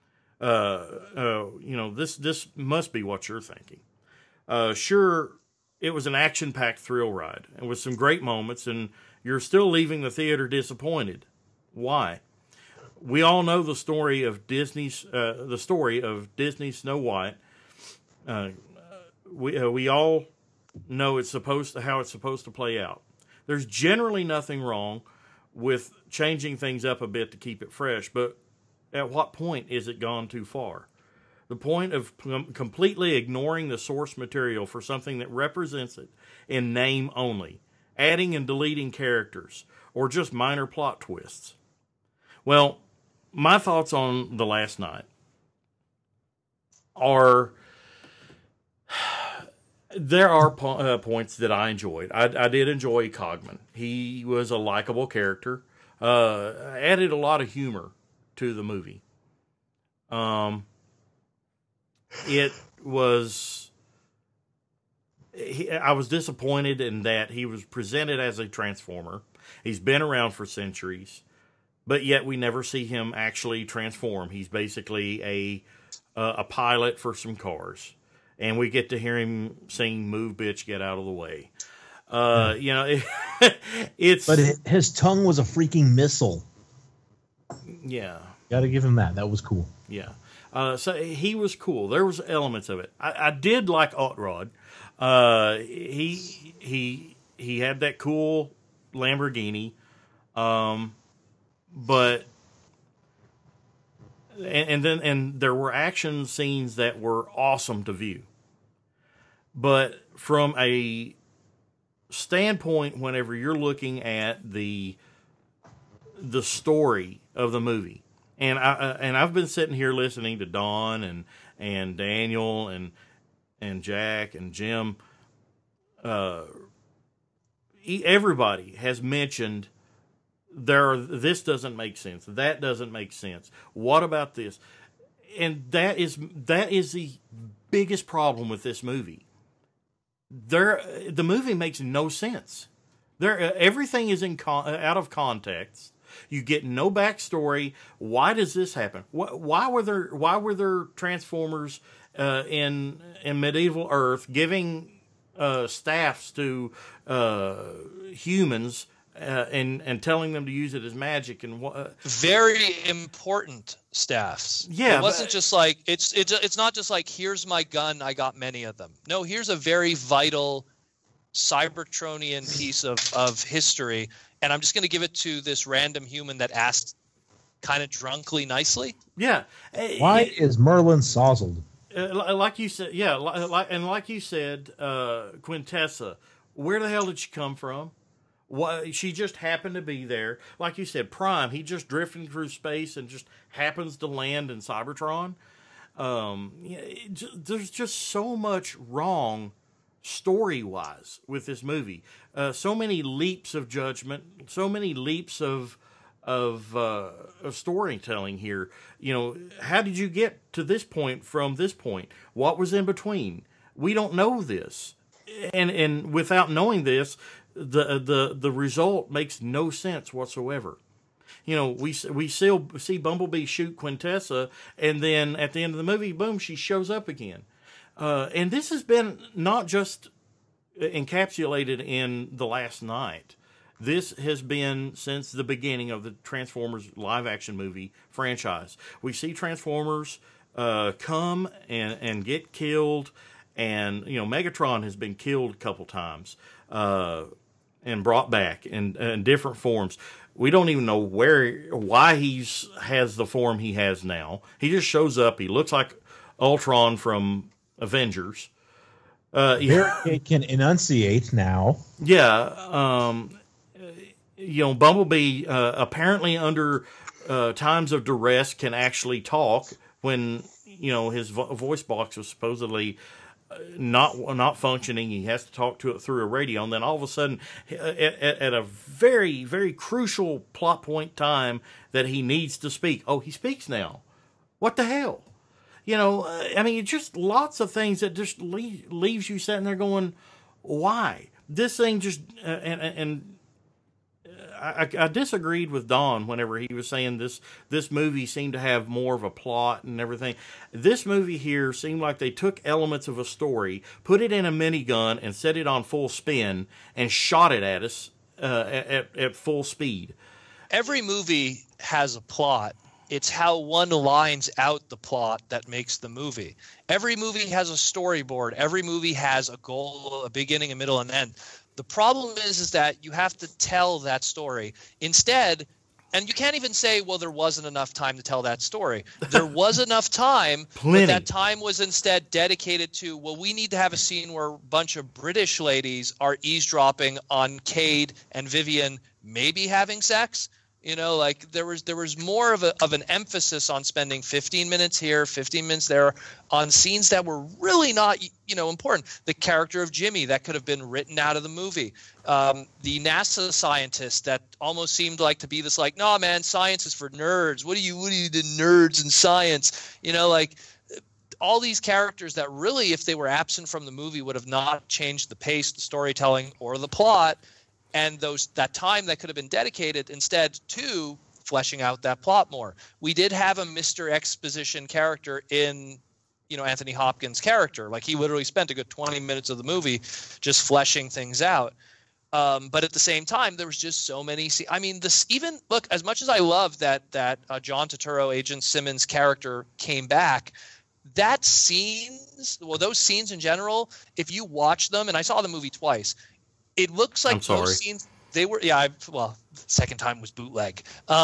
This must be what you're thinking. Sure, it was an action-packed thrill ride, and with some great moments, and you're still leaving the theater disappointed. Why? We all know the story of Disney's Snow White. We all know how it's supposed to play out. There's generally nothing wrong with changing things up a bit to keep it fresh, but at what point is it gone too far? The point of completely ignoring the source material for something that represents it in name only, adding and deleting characters, or just minor plot twists. Well, my thoughts on The Last Knight are, there are points that I enjoyed. I did enjoy Cogman. He was a likable character, added a lot of humor to the movie. I was disappointed in that he was presented as a transformer. He's been around for centuries, but yet we never see him actually transform. He's basically a pilot for some cars, and we get to hear him sing "Move, bitch, get out of the way." It's. But his tongue was a freaking missile. Yeah, got to give him that. That was cool. Yeah. So he was cool. There was elements of it. I did like Otrod. He had that cool Lamborghini, but and there were action scenes that were awesome to view. But from a standpoint, whenever you're looking at the story of the movie. And I've been sitting here listening to Don and Daniel and Jack and Jim. Everybody has mentioned this doesn't make sense. That doesn't make sense. What about this? And that is the biggest problem with this movie. The movie makes no sense. Everything is out of context. You get no backstory. Why does this happen? Why were there Transformers in medieval Earth giving staffs to humans and telling them to use it as magic and very important staffs? Yeah, it wasn't just like it's not just like, here's my gun, I got many of them. No, here's a very vital Cybertronian piece of history, and I'm just going to give it to this random human that asked kind of drunkly nicely. Yeah. Why is Merlin sozzled? Like you said, yeah, like you said, Quintessa, where the hell did she come from? Why, she just happened to be there. Like you said, Prime, he just drifting through space and just happens to land in Cybertron. There's just so much wrong story-wise with this movie. So many leaps of judgment, so many leaps of storytelling here. You know, how did you get to this point from this point? What was in between? We don't know this, and without knowing this, the result makes no sense whatsoever. You know, we still see Bumblebee shoot Quintessa, and then at the end of the movie, boom, she shows up again. And this has been not just encapsulated in The Last Night. This has been since the beginning of the Transformers live-action movie franchise. We see Transformers come and get killed, and you know Megatron has been killed a couple times and brought back in different forms. We don't even know why he has the form he has now. He just shows up. He looks like Ultron from Avengers. It can enunciate now. Yeah. You know, Bumblebee apparently under times of duress can actually talk when, you know, his voice box was supposedly not functioning. He has to talk to it through a radio, and then all of a sudden, at a very, very crucial plot point time that he needs to speak, he speaks now. What the hell? You know, I mean, just lots of things that just leaves you sitting there going, why? This thing just, I disagreed with Don whenever he was saying this movie seemed to have more of a plot and everything. This movie here seemed like they took elements of a story, put it in a minigun, and set it on full spin and shot it at us at full speed. Every movie has a plot. It's how one lines out the plot that makes the movie. Every movie has a storyboard. Every movie has a goal, a beginning, a middle, and end. The problem is that you have to tell that story. Instead, and you can't even say, well, there wasn't enough time to tell that story. There was enough time, but that time was instead dedicated to, well, we need to have a scene where a bunch of British ladies are eavesdropping on Cade and Vivian maybe having sex. You know, like there was more of an emphasis on spending 15 minutes here, 15 minutes there on scenes that were really not, you know, important. The character of Jimmy that could have been written out of the movie. The NASA scientist that almost seemed like to be this like, no, man, science is for nerds. What are you the nerds in science? You know, like all these characters that really, if they were absent from the movie, would have not changed the pace, the storytelling, or the plot. And that time that could have been dedicated instead to fleshing out that plot more. We did have a Mr. Exposition character in, you know, Anthony Hopkins' character. Like he literally spent a good 20 minutes of the movie just fleshing things out. But at the same time, there was just so many. I mean, look, as much as I love that John Turturro, Agent Simmons' character came back, those scenes in general, if you watch them, and I saw the movie twice. It looks like those scenes, they were, second time was bootleg.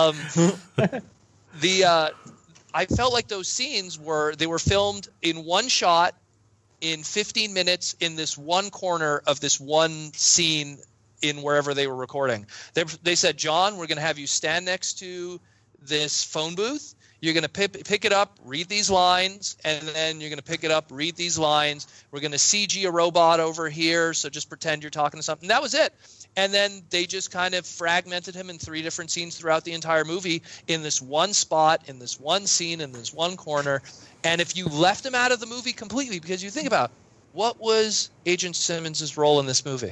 I felt like those scenes were filmed in one shot in 15 minutes in this one corner of this one scene in wherever they were recording. They said, John, we're going to have you stand next to this phone booth. You're going to pick it up, read these lines, and then you're going to pick it up, read these lines. We're going to CG a robot over here, so just pretend you're talking to something. That was it. And then they just kind of fragmented him in 3 different scenes throughout the entire movie in this one spot, in this one scene, in this one corner. And if you left him out of the movie completely, because you think about what was Agent Simmons' role in this movie?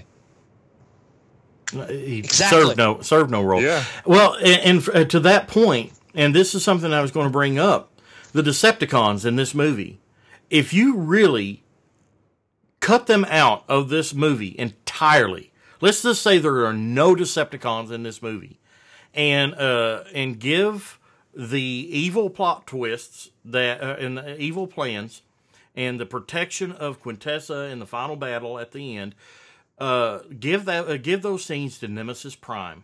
He exactly. served no role. Yeah. Well, and to that point, and this is something I was going to bring up, the Decepticons in this movie. If you really cut them out of this movie entirely, let's just say there are no Decepticons in this movie, and give the evil plot twists and the evil plans and the protection of Quintessa in the final battle at the end, give those scenes to Nemesis Prime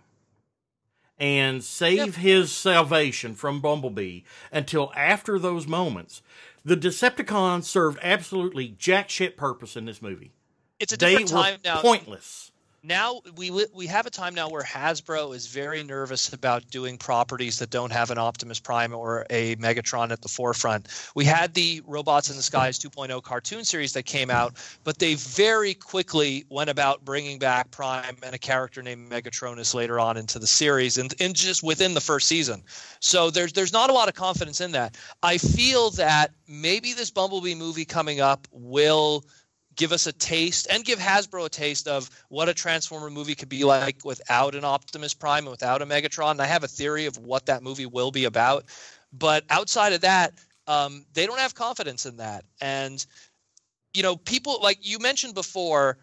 and save his salvation from Bumblebee until after those moments. The Decepticons served absolutely jack shit purpose in this movie. It's a different They were time now. pointless. Now we have a time now where Hasbro is very nervous about doing properties that don't have an Optimus Prime or a Megatron at the forefront. We had the Robots in the Skies 2.0 cartoon series that came out, but they very quickly went about bringing back Prime and a character named Megatronus later on into the series, and just within the first season. So there's not a lot of confidence in that. I feel that maybe this Bumblebee movie coming up will give us a taste and give Hasbro a taste of what a Transformer movie could be like without an Optimus Prime and without a Megatron. And I have a theory of what that movie will be about. But outside of that, they don't have confidence in that. And, people like you mentioned before,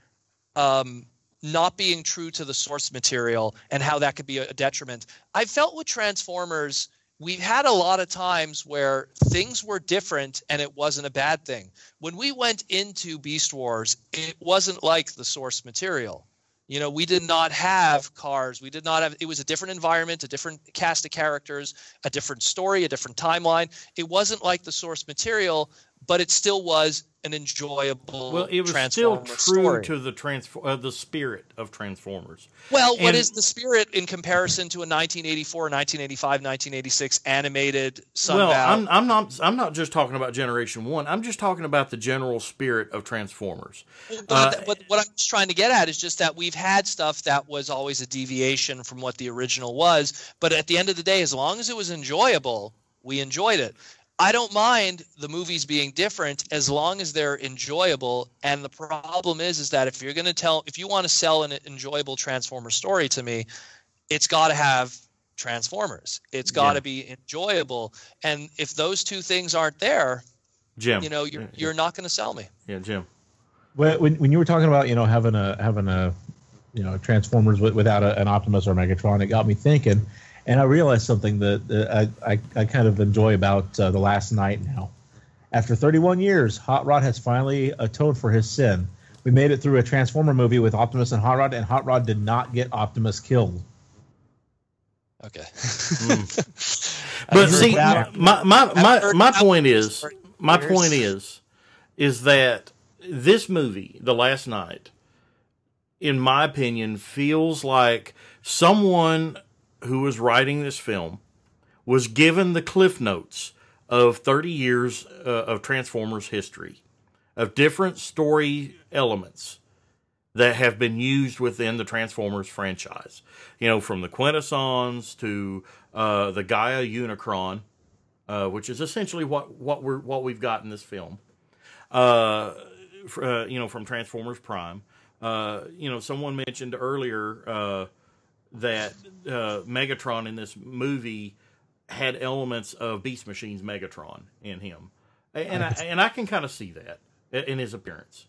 not being true to the source material and how that could be a detriment. I felt with Transformers, we've had a lot of times where things were different and it wasn't a bad thing. When we went into Beast Wars, it wasn't like the source material. We did not have cars. We did not have – it was a different environment, a different cast of characters, a different story, a different timeline. It wasn't like the source material, but it still was an enjoyable Well, it was still true story. to the spirit of Transformers. Well, what And- is the spirit in comparison to a 1984, 1985, 1986 animated Sunbow? Well, I'm not just talking about Generation 1. I'm just talking about the general spirit of Transformers. But what I'm just trying to get at is just that we've had stuff that was always a deviation from what the original was. But at the end of the day, as long as it was enjoyable, we enjoyed it. I don't mind the movies being different as long as they're enjoyable. And the problem is that if you want to sell an enjoyable Transformer story to me, it's got to have Transformers. It's got to be enjoyable. And if those two things aren't there, Jim, you're not going to sell me. Yeah, Jim. When you were talking about having a Transformers without an Optimus or Megatron, it got me thinking. And I realized something that I kind of enjoy about The Last Night now. After 31 years, Hot Rod has finally atoned for his sin. We made it through a Transformer movie with Optimus and Hot Rod did not get Optimus killed. Okay. But see, my point is that this movie, The Last Night, in my opinion, feels like someone who was writing this film was given the cliff notes of 30 years of Transformers history, of different story elements that have been used within the Transformers franchise. From the Quintessons to the Gaia Unicron, which is essentially what we've got in this film. From Transformers Prime. Someone mentioned earlier that Megatron in this movie had elements of Beast Machine's Megatron in him, and I can kind of see that in his appearance.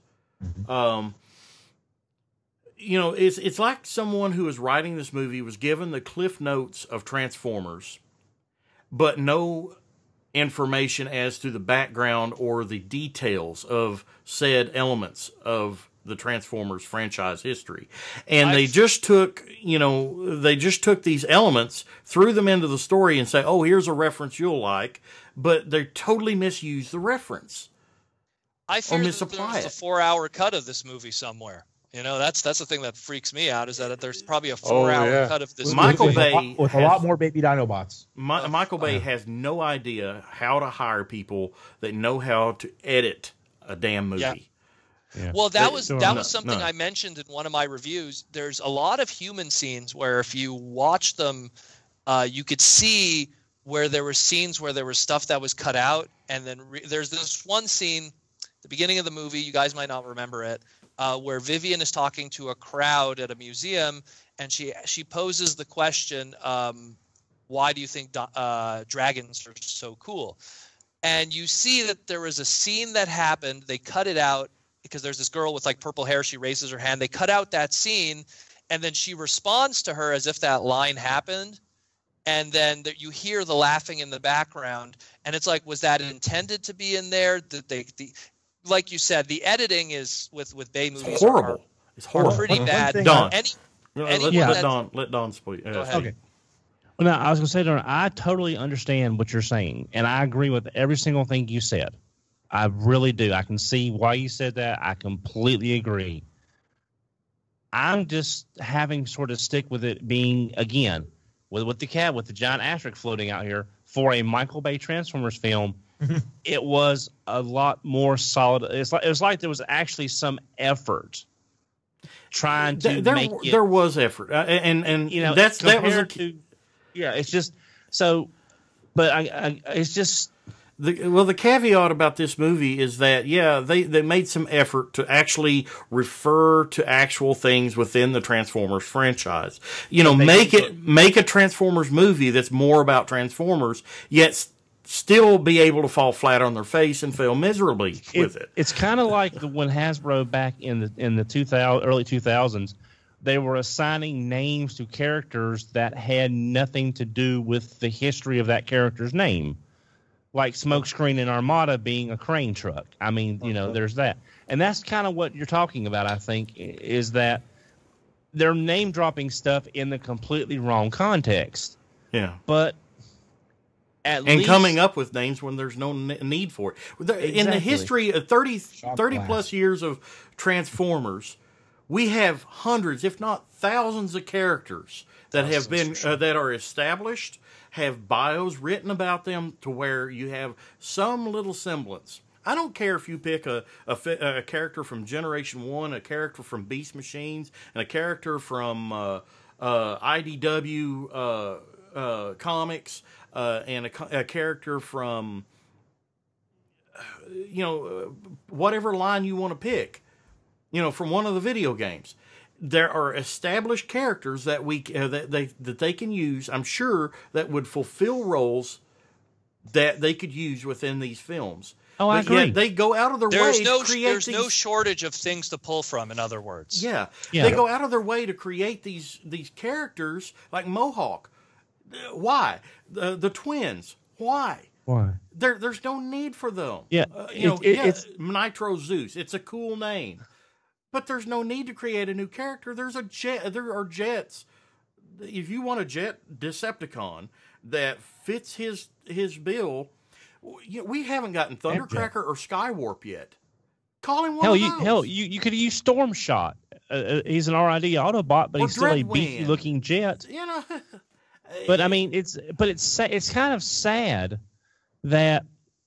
It's like someone who was writing this movie was given the cliff notes of Transformers, but no information as to the background or the details of said elements of the Transformers franchise history. And they just took these elements, threw them into the story and say, oh, here's a reference you'll like, but they totally misused the reference. I fear that misapply there's it. a 4-hour cut of this movie somewhere. That's the thing that freaks me out, is that there's probably a 4-hour cut of this Michael movie. Bay with a lot more baby Dinobots. Michael Bay has no idea how to hire people that know how to edit a damn movie. Yeah. Yeah. Well, that was something no. I mentioned in one of my reviews. There's a lot of human scenes where if you watch them, you could see where there were scenes where there was stuff that was cut out. And then there's this one scene, the beginning of the movie, you guys might not remember it, where Vivian is talking to a crowd at a museum, and she poses the question, why do you think dragons are so cool? And you see that there was a scene that happened. They cut it out because there's this girl with like purple hair. She raises her hand. They cut out that scene, and then she responds to her as if that line happened. And then you hear the laughing in the background, and it's like, was that intended to be in there? Did like you said, the editing is with Bay movies It's horrible. It's horrible. pretty One bad. thing Don. Any, Let, anyone let that- Don speak. Go ahead. speak. Okay. Well, now, I was going to say, Darren, I totally understand what you're saying, and I agree with every single thing you said. I really do. I can see why you said that. I completely agree. I'm just having sort of stick with it being, again, with the giant asterisk floating out here, for a Michael Bay Transformers film, it was a lot more solid. It was like there was actually some effort trying to make it. There was effort, and You know, that was a compared to, yeah, it's just so, but it's just the caveat about this movie is that they made some effort to actually refer to actual things within the Transformers franchise. You know, make a Transformers movie that's more about Transformers, yet still be able to fall flat on their face and fail miserably with it. It's kind of like when Hasbro back in the early 2000s, they were assigning names to characters that had nothing to do with the history of that character's name, like Smokescreen and Armada being a crane truck. I mean, you know, there's that, and that's kind of what you're talking about. I think is that they're name dropping stuff in the completely wrong context, Yeah. but. And coming up with names when there's no need for it. In the history of 30 plus years of Transformers, we have hundreds, if not thousands, of characters that have been that are established, have bios written about them to where you have some little semblance. I don't care if you pick a character from Generation 1, a character from Beast Machines, and a character from IDW comics, and a character from, whatever line you want to pick, from one of the video games. There are established characters that that they can use. I'm sure that would fulfill roles that they could use within these films. Oh, I agree. Yet they go out of their way to create There's these. no shortage of things to pull from, in other words. Yeah. Yeah. They go out of their way to create these characters like Mohawk. Why? The twins. Why? Why? There's no need for them. Yeah, It's Nitro Zeus. It's a cool name, but there's no need to create a new character. There are jets. If you want a jet Decepticon that fits his bill, we haven't gotten Thundercracker or Skywarp yet. Call him one of those. You could use Storm Shot. He's an RID Autobot, but Or he's still a Dreadwind. beefy looking jet. But I mean, it's kind of sad that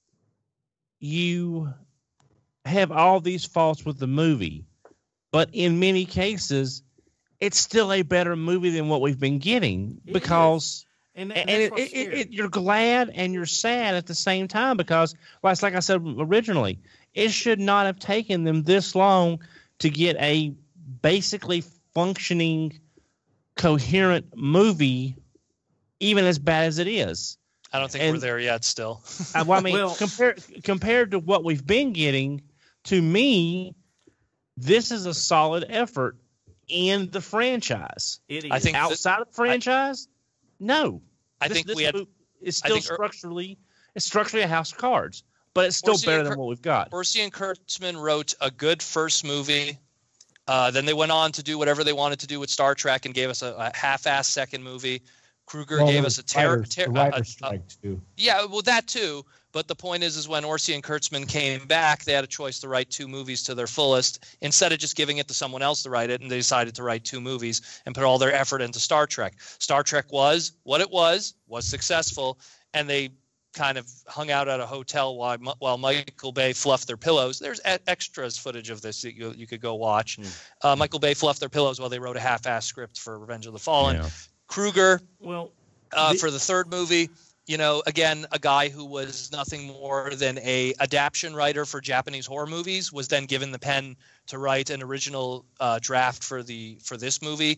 you have all these faults with the movie, but in many cases, it's still a better movie than what we've been getting because. And You're glad and you're sad at the same time because, like I said originally, it should not have taken them this long to get a basically functioning, coherent movie, even as bad as it is. I don't think we're there yet still. Compared to what we've been getting, to me, this is a solid effort in the franchise. It is. I think Outside of the franchise, no. I think it's still structurally a house of cards, but it's still better than what we've got. Orci and Kurtzman wrote a good first movie. Then they went on to do whatever they wanted to do with Star Trek and gave us a half-assed second movie. Kruger gave us a writer's strike too. Yeah, well, that too. But the point is when Orci and Kurtzman came back, they had a choice to write two movies to their fullest instead of just giving it to someone else to write it, and they decided to write two movies and put all their effort into Star Trek. Star Trek was what it was successful, and they kind of hung out at a hotel while Michael Bay fluffed their pillows. There's extras footage of this that you could go watch. Michael Bay fluffed their pillows while they wrote a half-assed script for Revenge of the Fallen. Yeah. Kruger, for the third movie, again, a guy who was nothing more than a adaptation writer for Japanese horror movies was then given the pen to write an original draft for this movie.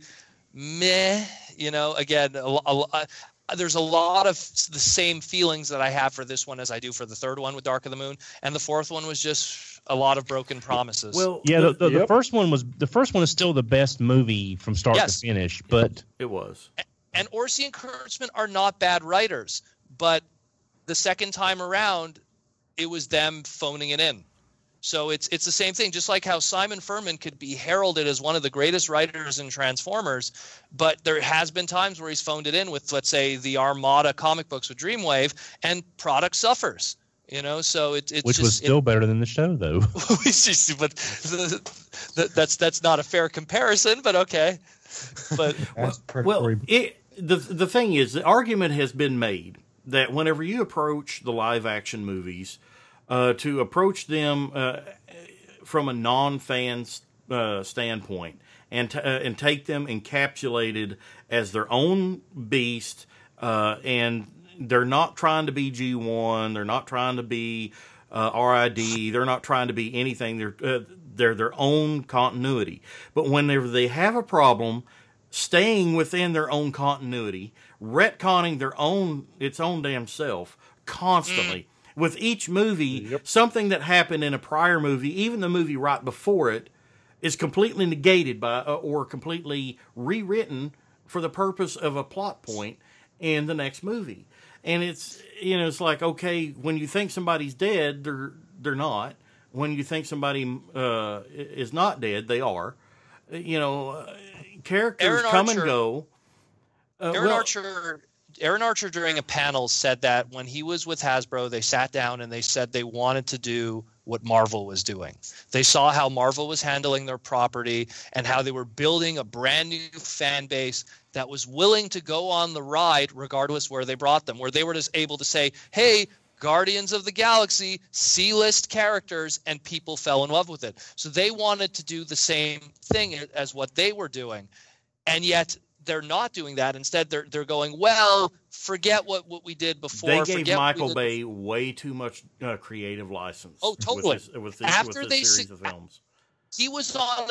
Again, there's a lot of the same feelings that I have for this one as I do for the third one with Dark of the Moon, and the fourth one was just a lot of broken promises. Well, the first one is still the best movie from start to finish, but it was. And Orci and Kurtzman are not bad writers, but the second time around, it was them phoning it in. So it's the same thing, just like how Simon Furman could be heralded as one of the greatest writers in Transformers, but there has been times where he's phoned it in with, let's say, the Armada comic books with Dreamwave, and product suffers. You know, so it's which just, was still better than the show, though. but that's not a fair comparison. But okay, but the thing is, the argument has been made that whenever you approach the live action movies, to approach them from a non-fan standpoint and take them encapsulated as their own beast, and they're not trying to be G1, they're not trying to be RID, they're not trying to be anything. They're their own continuity. But whenever they have a problem staying within their own continuity, retconning its own damn self constantly. With each movie, something that happened in a prior movie, even the movie right before it, is completely negated by or completely rewritten for the purpose of a plot point in the next movie. And it's like, okay, when you think somebody's dead, they're not. When you think somebody is not dead, they are. Characters come and go. Aaron Archer during a panel said that when he was with Hasbro, they sat down and they said they wanted to do what Marvel was doing. They saw how Marvel was handling their property and how they were building a brand new fan base that was willing to go on the ride regardless where they brought them, where they were just able to say, hey, Guardians of the Galaxy, C-list characters, and people fell in love with it. So they wanted to do the same thing as what they were doing. And yet they're not doing that. Instead, they're going, well, forget what we did before. They gave Michael Bay way too much creative license. Oh, totally. With this series of films. He was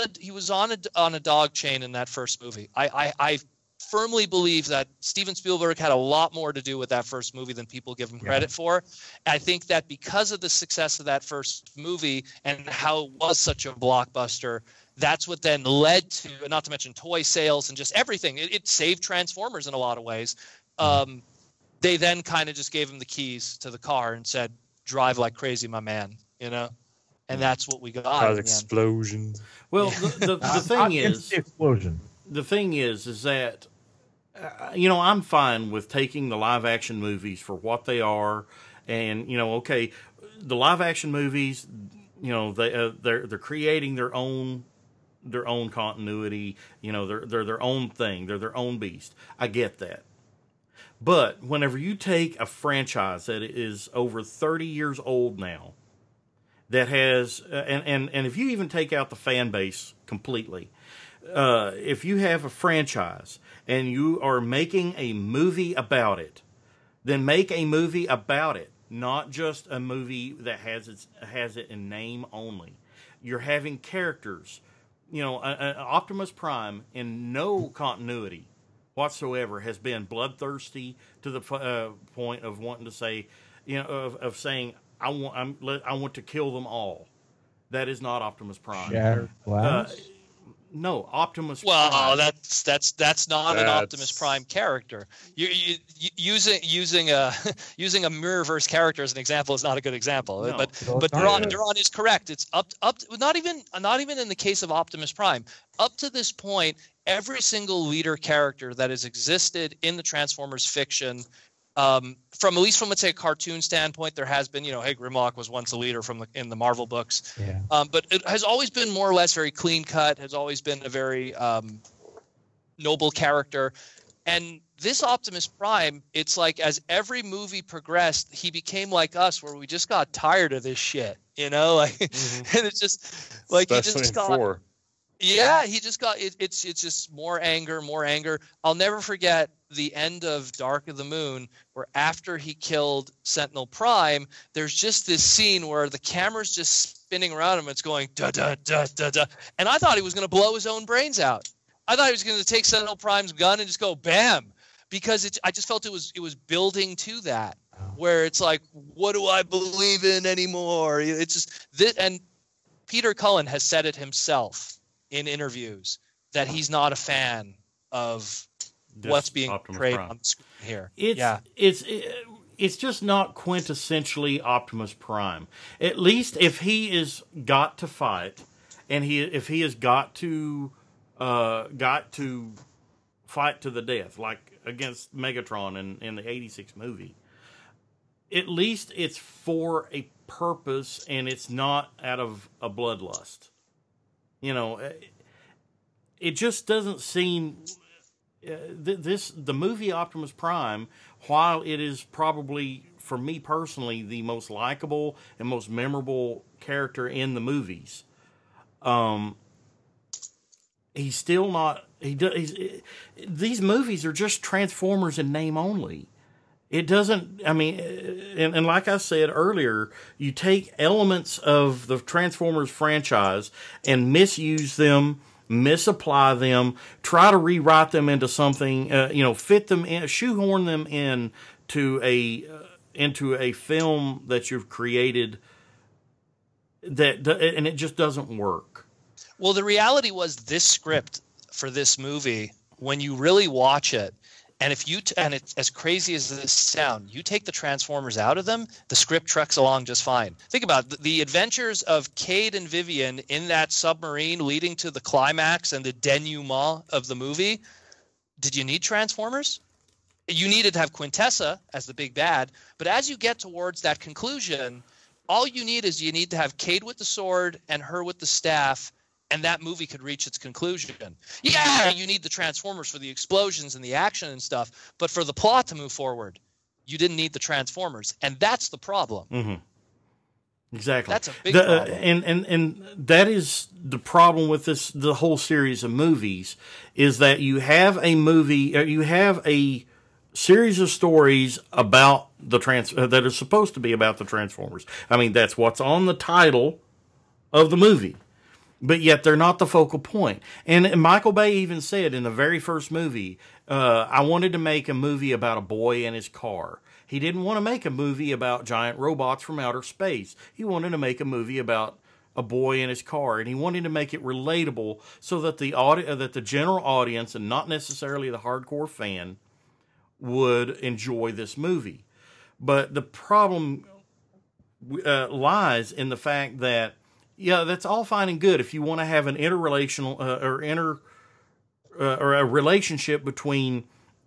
on a dog chain in that first movie. I firmly believe that Steven Spielberg had a lot more to do with that first movie than people give him credit for. I think that because of the success of that first movie and how it was such a blockbuster, that's what then led to, not to mention toy sales and just everything. It saved Transformers in a lot of ways. They then kind of just gave him the keys to the car and said, drive like crazy, my man, And that's what we got. Explosion. Well, the thing is, explosion. The thing is that, I'm fine with taking the live action movies for what they are, and okay, the live action movies, they're creating their own continuity. They're their own thing. They're their own beast. I get that. But whenever you take a franchise that is over 30 years old now, that has, and if you even take out the fan base completely, if you have a franchise and you are making a movie about it, then make a movie about it, not just a movie that has it in name only. You're having characters, Optimus Prime in no continuity whatsoever has been bloodthirsty to the point of wanting to say, of saying, I want to kill them all. That is not Optimus Prime. Shattered Glass. No, Optimus Prime. Well, that's not an Optimus Prime character. You using a Mirrorverse character as an example is not a good example. No. But Duran is correct. It's up not even in the case of Optimus Prime. Up to this point, every single leader character that has existed in the Transformers fiction, from at least from, let's say, a cartoon standpoint, there has been, hey, Grimlock was once a leader in the Marvel books. Yeah. But it has always been more or less very clean cut, has always been a very noble character. And this Optimus Prime, it's like as every movie progressed, he became like us, where we just got tired of this shit, and it's just like Especially he just got. 4. Yeah, he just got it's just more anger. I'll never forget the end of Dark of the Moon, where after he killed Sentinel Prime, there's just this scene where the camera's just spinning around him. It's going da da da da da, and I thought he was going to blow his own brains out. I thought he was going to take Sentinel Prime's gun and just go bam, because I just felt it was building to that, where it's like, what do I believe in anymore? It's just this, and Peter Cullen has said it himself in interviews that he's not a fan of what's being portrayed on the screen here. it's just not quintessentially Optimus Prime. At least if he is got to fight, and if he has got to fight to the death, like against Megatron in the '86 movie, at least it's for a purpose, and it's not out of a bloodlust. You know, it just doesn't seem. The movie Optimus Prime, while it is probably, for me personally, the most likable and most memorable character in the movies, he's still not. These movies are just Transformers in name only. It doesn't. I mean, and like I said earlier, you take elements of the Transformers franchise and misuse them, misapply them, try to rewrite them into something, fit them in, shoehorn them into a film that you've created and it just doesn't work. Well, the reality was this script for this movie, when you really watch it, and it's as crazy as this sound, you take the Transformers out of them, the script trucks along just fine. Think about the adventures of Cade and Vivian in that submarine leading to the climax and the denouement of the movie. Did you need Transformers? You needed to have Quintessa as the big bad, but as you get towards that conclusion, all you need to have Cade with the sword and her with the staff, and that movie could reach its conclusion. Yeah, you need the Transformers for the explosions and the action and stuff, but for the plot to move forward, you didn't need the Transformers, and that's the problem. Mm-hmm. Exactly. That's a big problem. And that is the problem with the whole series of movies, is that you have a movie, you have a series of stories about that are supposed to be about the Transformers. I mean, that's what's on the title of the movie. But yet they're not the focal point. And Michael Bay even said in the very first movie, I wanted to make a movie about a boy and his car. He didn't want to make a movie about giant robots from outer space. He wanted to make a movie about a boy and his car, and he wanted to make it relatable so that the general audience, and not necessarily the hardcore fan, would enjoy this movie. But the problem lies in the fact that, yeah, that's all fine and good if you want to have an interrelational or a relationship between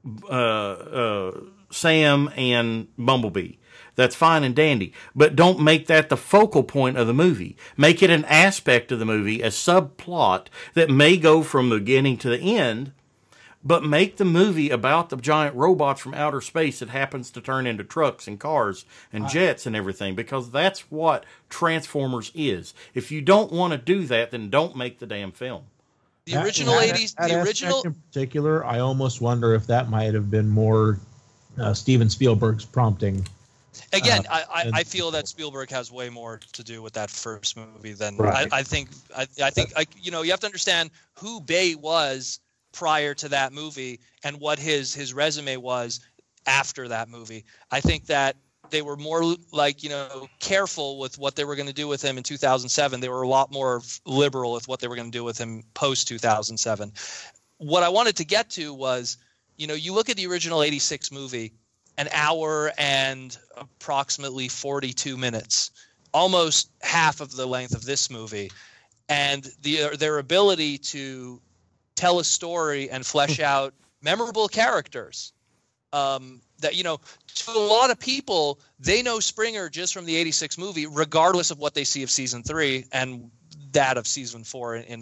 Sam and Bumblebee. That's fine and dandy, but don't make that the focal point of the movie. Make it an aspect of the movie, a subplot that may go from the beginning to the end, but make the movie about the giant robots from outer space that happens to turn into trucks and cars and jets and everything, because that's what Transformers is. If you don't want to do that, then don't make the damn film. The original 80s, the original in particular, I almost wonder if that might have been more Steven Spielberg's prompting. Again, I feel that Spielberg has way more to do with that first movie than Right. I think you have to understand who Bay was prior to that movie and what his resume was after that movie. I think that they were more careful with what they were going to do with him in 2007. They were a lot more liberal with what they were going to do with him post 2007. What I wanted to get to was, you look at the original 86 movie, an hour and approximately 42 minutes, almost half of the length of this movie, and their ability to tell a story and flesh out memorable characters. That, to a lot of people, they know Springer just from the 86 movie, regardless of what they see of season 3 and that of season 4 in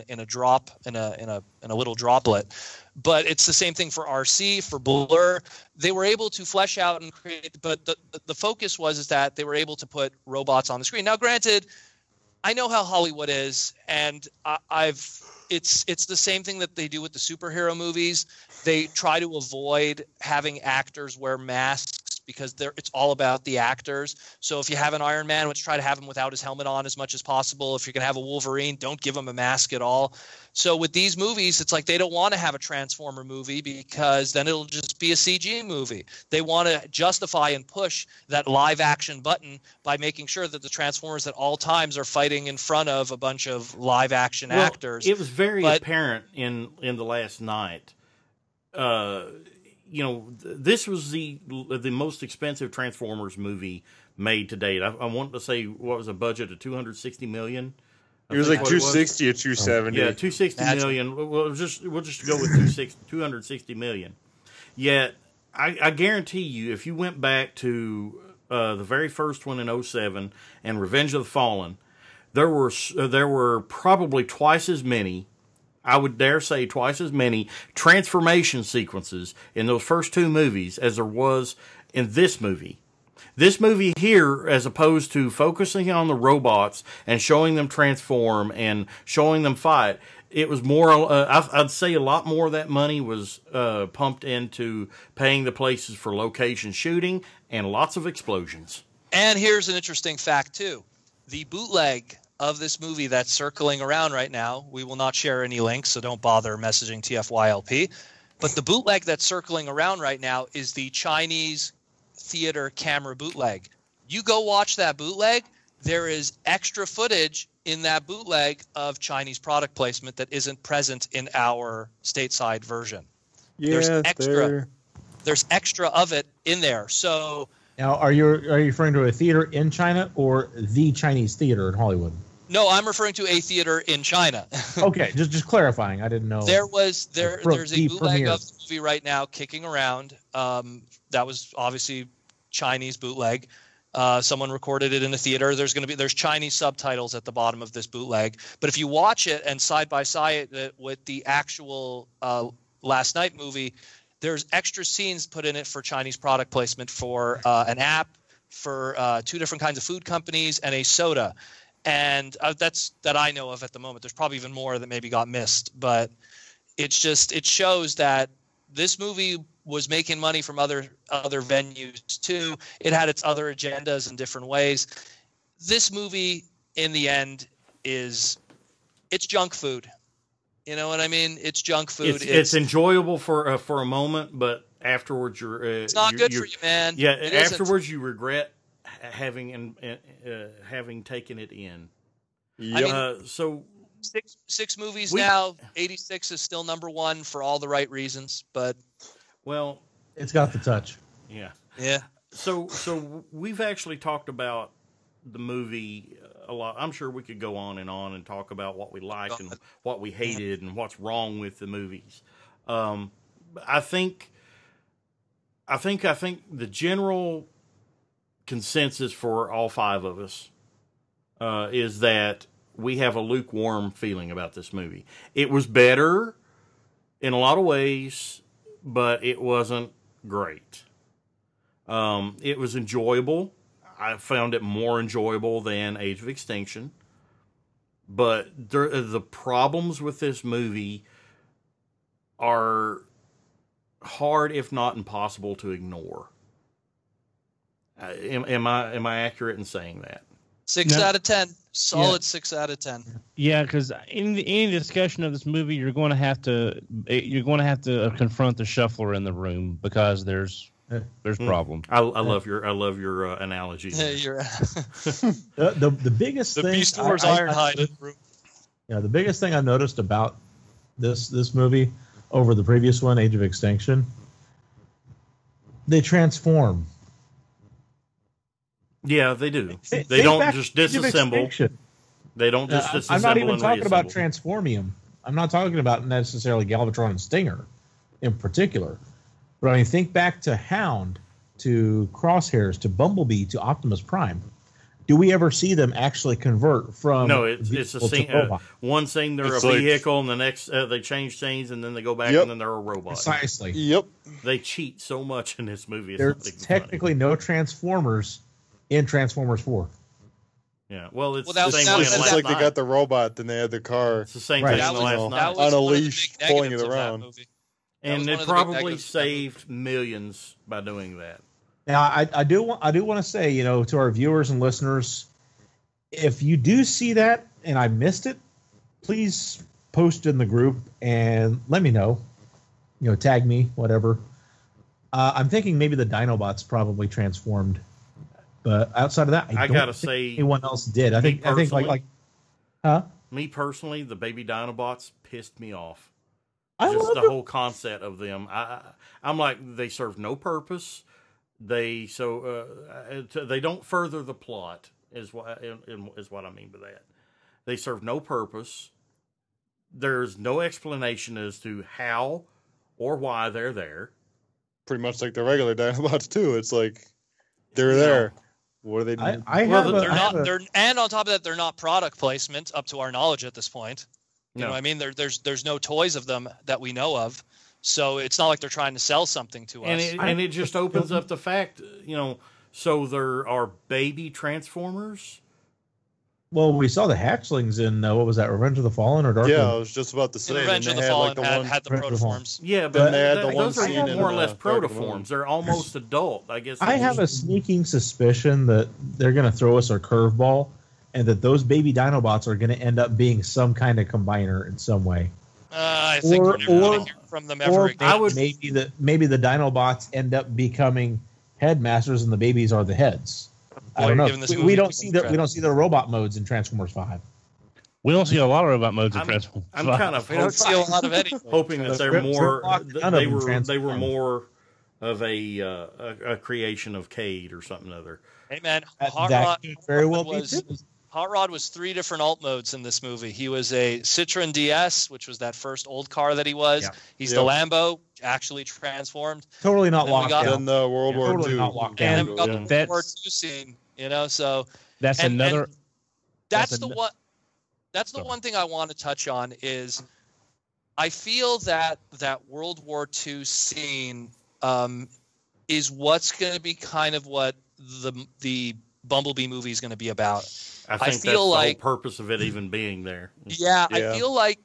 a little droplet. But it's the same thing for RC, for Blur. They were able to flesh out and create, but the focus is that they were able to put robots on the screen. Now, granted, I know how Hollywood is, and it's the same thing that they do with the superhero movies. They try to avoid having actors wear masks because it's all about the actors. So if you have an Iron Man, let's try to have him without his helmet on as much as possible. If you're going to have a Wolverine, don't give him a mask at all. So with these movies, it's like they don't want to have a Transformer movie because then it'll just be a CG movie. They want to justify and push that live action button by making sure that the Transformers at all times are fighting in front of a bunch of live action actors. It was very apparent in The Last Night. this was the most expensive Transformers movie made to date. I want to say, what was a budget of $260 million? It was like 260 or 270. Yeah, 260 million. Well, we'll just go with 260 million. Yet, I guarantee you, if you went back to the very first one in 07 and Revenge of the Fallen, there were probably twice as many. I would dare say twice as many transformation sequences in those first two movies as there was in this movie. This movie here, as opposed to focusing on the robots and showing them transform and showing them fight, it was more, I'd say a lot more of that money was pumped into paying the places for location shooting and lots of explosions. And here's an interesting fact, too. The bootleg of this movie that's circling around right now, we will not share any links, so don't bother messaging TFYLP. But the bootleg that's circling around right now is the Chinese theater camera bootleg. You go watch that bootleg, there is extra footage in that bootleg of Chinese product placement that isn't present in our stateside version. Yeah, there's extra of it in there. So now, are you referring to a theater in China or the Chinese theater in Hollywood? no, I'm referring to a theater in China. Okay, just clarifying. I didn't know. There's a bootleg premiere of the movie right now kicking around. That was obviously Chinese bootleg. Someone recorded it in a theater. There's Chinese subtitles at the bottom of this bootleg. But if you watch it and side by side it with the actual Last Night movie, there's extra scenes put in it for Chinese product placement for an app, for 2 different kinds of food companies, and a soda. And that's that I know of at the moment. There's probably even more that maybe got missed. But it shows that this movie was making money from other venues too. It had its other agendas in different ways. This movie, in the end, it's junk food. You know what I mean? It's junk food. It's enjoyable for a moment, but afterwards it's not good for you, man. Yeah, afterwards you regret having taken it in. Yep. So six movies now. 86 is still number one for all the right reasons, but well, it's got the touch. Yeah. Yeah. So we've actually talked about the movie a lot. I'm sure we could go on and talk about what we liked and what we hated and what's wrong with the movies. I think the general consensus for all 5 of us is that we have a lukewarm feeling about this movie. It was better in a lot of ways, but it wasn't great. It was enjoyable. I found it more enjoyable than Age of Extinction. But the problems with this movie are hard, if not impossible, to ignore. Am I accurate in saying that? 6 out of 10. Solid 6 out of 10. Yeah, because in any discussion of this movie, you're going to have to confront the shuffler in the room because there's problems. I love your analogy. Yeah, you're The biggest the thing. Beast Wars Ironhide in the room. Yeah, the biggest thing I noticed about this movie over the previous one, Age of Extinction, they transform. Yeah, they do. They don't just disassemble. They don't just disassemble. I'm not even talking about reassemble. Transformium. I'm not talking about necessarily Galvatron and Stinger in particular. But I mean, think back to Hound, to Crosshairs, to Bumblebee, to Optimus Prime. Do we ever see them actually convert from? No, it's a scene. One scene they're a vehicle, and the next they change scenes, and then they go back, and then they're a robot. Precisely. Yep. They cheat so much in this movie. There's technically no Transformers in Transformers 4. Yeah, well, it's Well, the same that way. was- in It's Last like they Night. got the robot, then they had the car. It's the same Right. thing in That the was- Last that Night. was On a one of the leash, big pulling negatives it of that around. movie. And was it one of the big probably negatives of that movie. saved millions by doing that. Now, I do want to say, to our viewers and listeners, if you do see that and I missed it, please post in the group and let me know. Tag me, whatever. I'm thinking maybe the Dinobots probably transformed, but outside of that, I gotta don't think say, anyone else did. I think personally- like, huh? Me personally, the baby Dinobots pissed me off. I Just love the them. whole concept of them. I'm like, they serve no purpose. They don't further the plot. Is what I mean by that. They serve no purpose. There's no explanation as to how or why they're there. Pretty much like the regular Dinobots too. It's like they're there. What are they doing? And on top of that, they're not product placement up to our knowledge at this point. You know what I mean? There's no toys of them that we know of. So it's not like they're trying to sell something to us. And it just opens up the fact, so there are baby Transformers. Well, we saw the hatchlings in what was that? Revenge of the Fallen or Dark? Yeah, I was just about to say. Revenge of the Fallen had the protoforms. Yeah, but they had the one those are scene in more or less Dark of the protoforms. They're almost adult, I guess. I have a sneaking suspicion that they're going to throw us a curveball, and that those baby Dinobots are going to end up being some kind of combiner in some way. I think we're never going to hear from them ever again. Maybe the Dinobots end up becoming headmasters, and the babies are the heads. I don't know. We don't see the robot modes in Transformers 5. We don't see a lot of robot modes in Transformers. I'm kind of we don't see a lot of anything. hoping that they're more. They were more of a creation of Cade or something other. Hey man, That could very well be too. Hot Rod was 3 different alt modes in this movie. He was a Citroen DS, which was that first old car that he was. Yeah. He's the Lambo, actually transformed. Totally not locked down. In the World War totally II. not locked And down. then we got the World War II scene, so that's another. And that's the one thing I want to touch on is I feel that World War II scene is what's going to be kind of what the Bumblebee movie is going to be about. I think that's the whole purpose of it even being there. Yeah, I feel like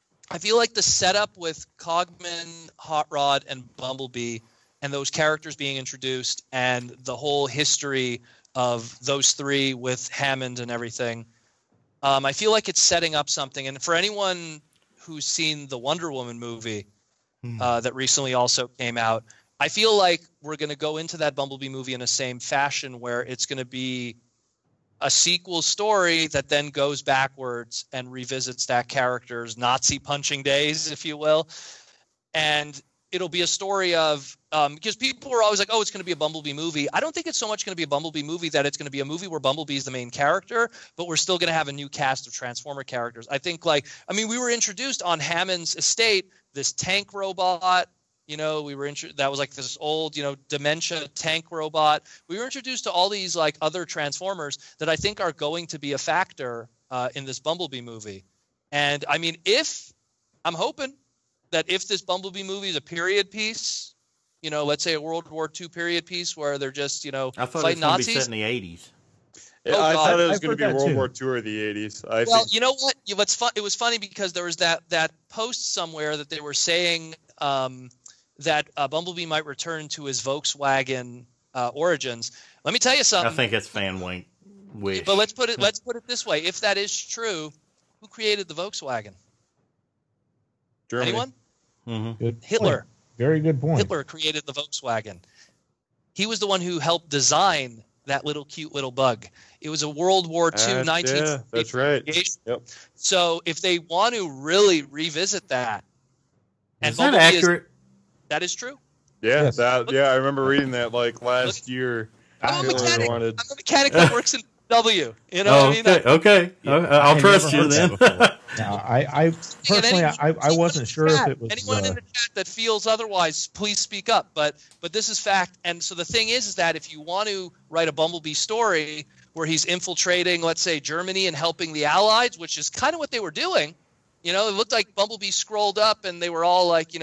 the setup with Cogman, Hot Rod, and Bumblebee, and those characters being introduced, and the whole history of those 3 with Hammond and everything. I feel like it's setting up something. And for anyone who's seen the Wonder Woman movie that recently also came out, I feel like we're going to go into that Bumblebee movie in the same fashion, where it's going to be a sequel story that then goes backwards and revisits that character's Nazi punching days, if you will. And it'll be a story of because people were always like, oh, it's going to be a Bumblebee movie. I don't think it's so much going to be a Bumblebee movie that it's going to be a movie where Bumblebee is the main character, but we're still going to have a new cast of Transformer characters. I think we were introduced on Hammond's estate, this tank robot. We were that was like this old, dementia tank robot. We were introduced to all these other Transformers that I think are going to be a factor in this Bumblebee movie. And I mean, I'm hoping that if this Bumblebee movie is a period piece, let's say a World War II period piece where they're just, I thought fighting it was going to Nazis. be set in the 80s. Yeah, I thought it was going to be World War II or the 80s. You know what? It was funny because there was that post somewhere that they were saying that Bumblebee might return to his Volkswagen origins. Let me tell you something. I think it's fan wish. But let's put it this way: if that is true, who created the Volkswagen? Germany. Anyone? Mm-hmm. Hitler. Point. Very good point. Hitler created the Volkswagen. He was the one who helped design that cute little bug. It was a World War II 19. Yeah, that's right. Yep. So if they want to really revisit that, is that accurate? That is true. Yeah, yes. I remember reading that last year. I'm a mechanic that works in W. You know what I mean? Okay. I'll trust you then. I personally, I wasn't sure if it was. Anyone in the chat that feels otherwise, please speak up. But this is fact. And so the thing is that if you want to write a Bumblebee story where he's infiltrating, let's say, Germany and helping the Allies, which is kind of what they were doing, it looked like Bumblebee scrolled up and they were all like,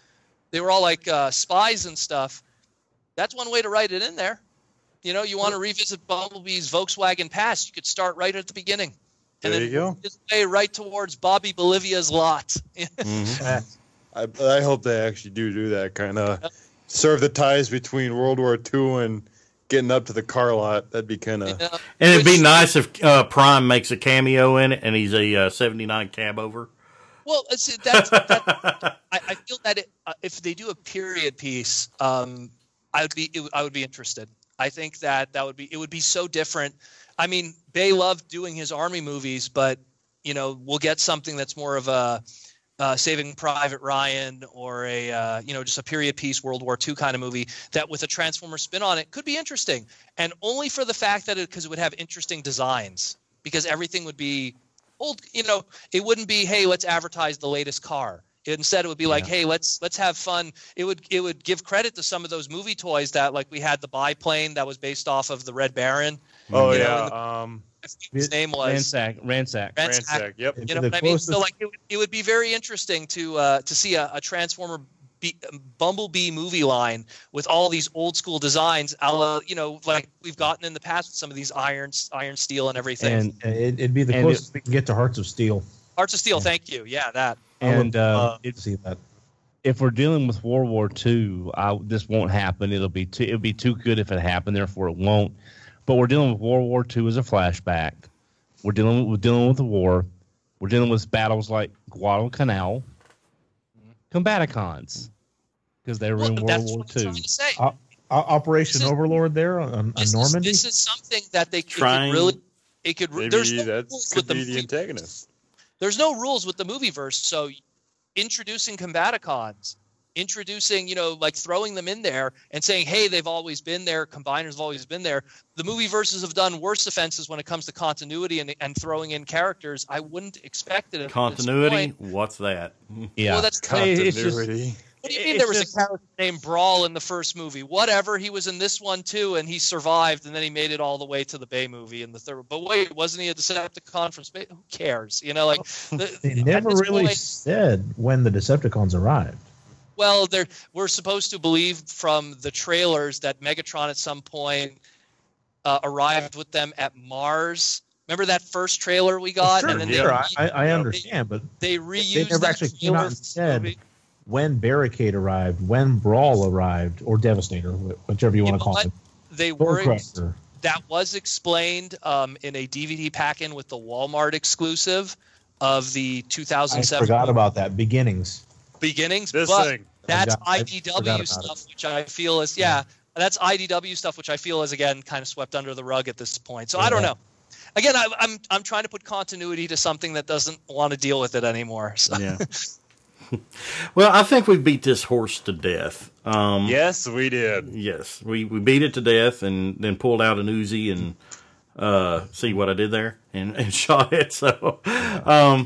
spies and stuff. That's one way to write it in there. You want to revisit Bumblebee's Volkswagen past, you could start right at the beginning. And there you go. Just way right towards Bobby Bolivia's lot. Mm-hmm. I hope they actually do that kind of serve the ties between World War II and getting up to the car lot. That'd be kind of. And it'd be nice if Prime makes a cameo in it and he's a 79 cab over. Well, I feel that if they do a period piece, I would be interested. I think that it would be so different. I mean, Bay loved doing his army movies, but we'll get something that's more of a Saving Private Ryan or a just a period piece World War II kind of movie that with a Transformer spin on it could be interesting, and only for the fact that it would have interesting designs, because everything would be old. It wouldn't be, hey, let's advertise the latest car. Instead, it would be like, hey, let's have fun. It would give credit to some of those movie toys that, like, we had the biplane that was based off of the Red Baron. Oh, His name was Ransack. Yep. You know what I mean? So, like, it would be very interesting to see a Transformer Bumblebee movie line with all these old school designs, like we've gotten in the past with some of these iron, steel, and everything. And it'd be the closest we can get to Hearts of Steel. Hearts of Steel, thank you. Yeah, that. And see that. If we're dealing with World War II, this won't happen. It'll be too good if it happened. Therefore, it won't. But we're dealing with World War II as a flashback. We're dealing with the war. We're dealing with battles like Guadalcanal, Combaticons, because they were in World War II. Operation Overlord there on Normandy. This is something that they could Maybe there's no that rules could with be the antagonist. There's no rules with the movieverse, so introducing Combaticons, like throwing them in there and saying, hey, they've always been there, combiners have always been there. The movieverses have done worse offenses when it comes to continuity and throwing in characters. I wouldn't expect it. Continuity? What's that? Yeah. Well, that's Continuity. What do you mean there was a character named Brawl in the first movie? Whatever, he was in this one too, and he survived, and then he made it all the way to the Bay movie in the third. But wait, wasn't he a Decepticon from space? Who cares? They never really said when the Decepticons arrived. Well, we're supposed to believe from the trailers that Megatron at some point arrived with them at Mars. Remember that first trailer we got? Sure, and then I understand, but they reused. They never actually came out and said when Barricade arrived, when Brawl arrived, or Devastator, whichever you want to call it. They were. That was explained in a DVD pack-in with the Walmart exclusive of the 2007. I forgot about that. Beginnings. That's IDW stuff, which I feel is that's IDW stuff, which I feel is again kind of swept under the rug at this point. So I don't know. Again, I'm trying to put continuity to something that doesn't want to deal with it anymore. So. Yeah. Well, I think we beat this horse to death. Yes, we did. Yes, we beat it to death, and then pulled out an Uzi and see what I did there, and shot it. So, go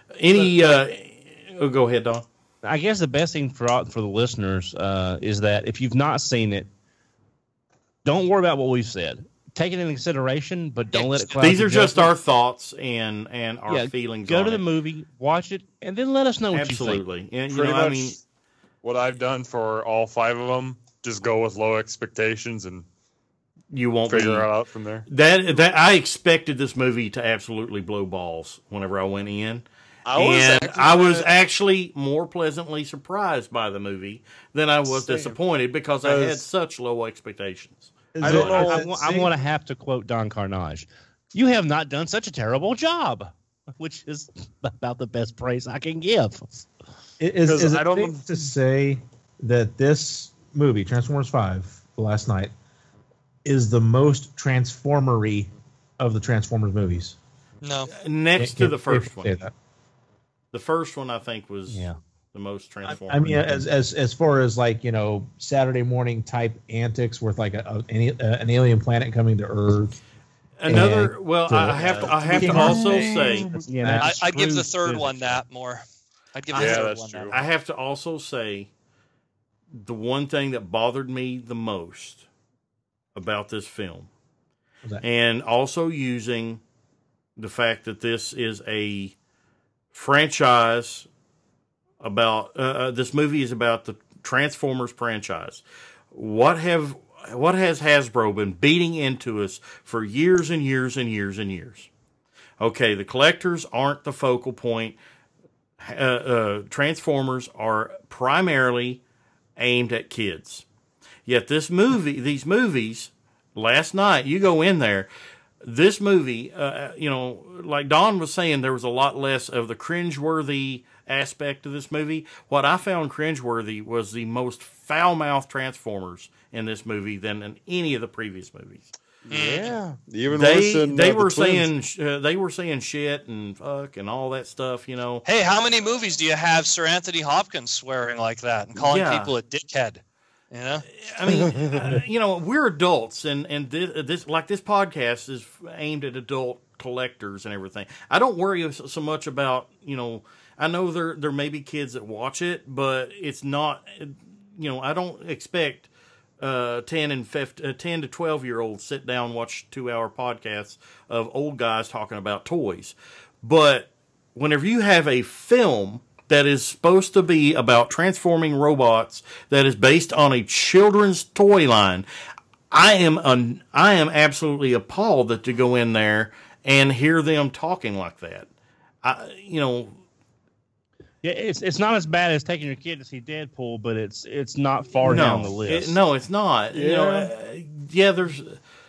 ahead, Don. I guess the best thing for the listeners is that if you've not seen it, don't worry about what we've said. Take it into consideration, but don't let it cloud These are your just judgment. our thoughts and our feelings. Go to the movie, watch it, and then let us know what you think. Absolutely. And Pretty much what I've done for all 5 of them, just go with low expectations and you won't figure it out from there. That I expected this movie to absolutely blow balls whenever I went in. I was actually more pleasantly surprised by the movie than I was disappointed because I had such low expectations. I don't know. I'm going to have to quote Don Carnage. You have not done such a terrible job, which is about the best praise I can give. Is it safe to say that this movie, Transformers 5, last night, is the most Transformery of the Transformers movies? No. Next to the first one. Say that. The first one, I think, was the most Transformers. I mean, as far as like Saturday morning type antics with like an alien planet coming to Earth. I have to also say, I'd give the third one that more. I'd give the third one that. I have to also say, the one thing that bothered me the most about this film, and also using the fact that this is a franchise about this movie is about the Transformers franchise. What has Hasbro been beating into us for years and years and years and years? Okay, the collectors aren't the focal point. Transformers are primarily aimed at kids. Yet these movies, last night, you go in there, this movie, like Don was saying, there was a lot less of the cringeworthy aspect of this movie. What I found cringeworthy was the most foul-mouthed Transformers in this movie than in any of the previous movies. Yeah, even worse than they the were twins. saying they were saying shit and fuck and all that stuff. You know. Hey, how many movies do you have Sir Anthony Hopkins swearing like that and calling Yeah. people a dickhead? You know? I mean, you know, we're adults, and this podcast is aimed at adult collectors and everything. I don't worry so much about, you know. I know there may be kids that watch it, but it's not. You know, I don't expect 10 to 12-year-olds sit down and watch 2-hour podcasts of old guys talking about toys. But whenever you have a film that is supposed to be about transforming robots, that is based on a children's toy line, I am absolutely appalled that to go in there and hear them talking like that. You know, Yeah, it's not as bad as taking your kid to see Deadpool, but it's not far down the list. No, it's not. Yeah. You know, there's.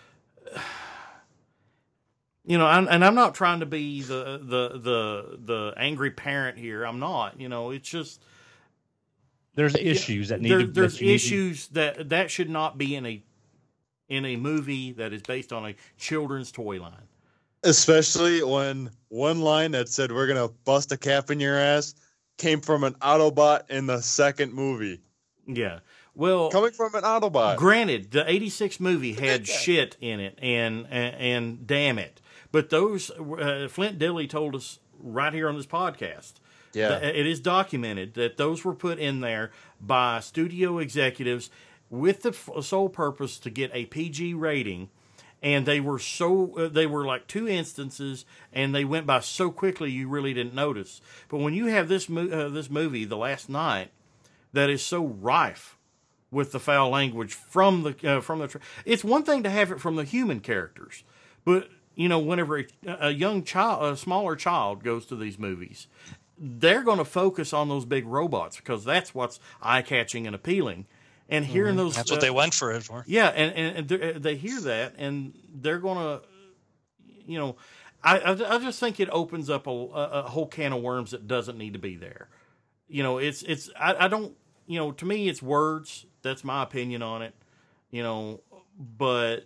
You know, and I'm not trying to be the angry parent here. I'm not. You know, it's just There's issues that need to. there's that you need to- issues that should not be in a movie that is based on a children's toy line. Especially when one line that said "We're gonna bust a cap in your ass" came from an Autobot in the second movie. Yeah. Well, Coming from an Autobot. granted, the '86 movie had shit in it, and damn it, but those Flint Dilley told us right here on this podcast. Yeah. It is documented that those were put in there by studio executives with the sole purpose to get a PG rating, and they were like 2 instances, and they went by so quickly you really didn't notice. But when you have this movie, The Last Night, that is so rife with the foul language from the it's one thing to have it from the human characters, but you know, whenever a young child, a smaller child goes to these movies, they're going to focus on those big robots because that's what's eye-catching and appealing. And hearing those, That's what they went for it for. yeah, and they hear that, and they're going to, you know, I just think it opens up a whole can of worms that doesn't need to be there. You know, I don't, you know, to me it's words. That's my opinion on it. You know, but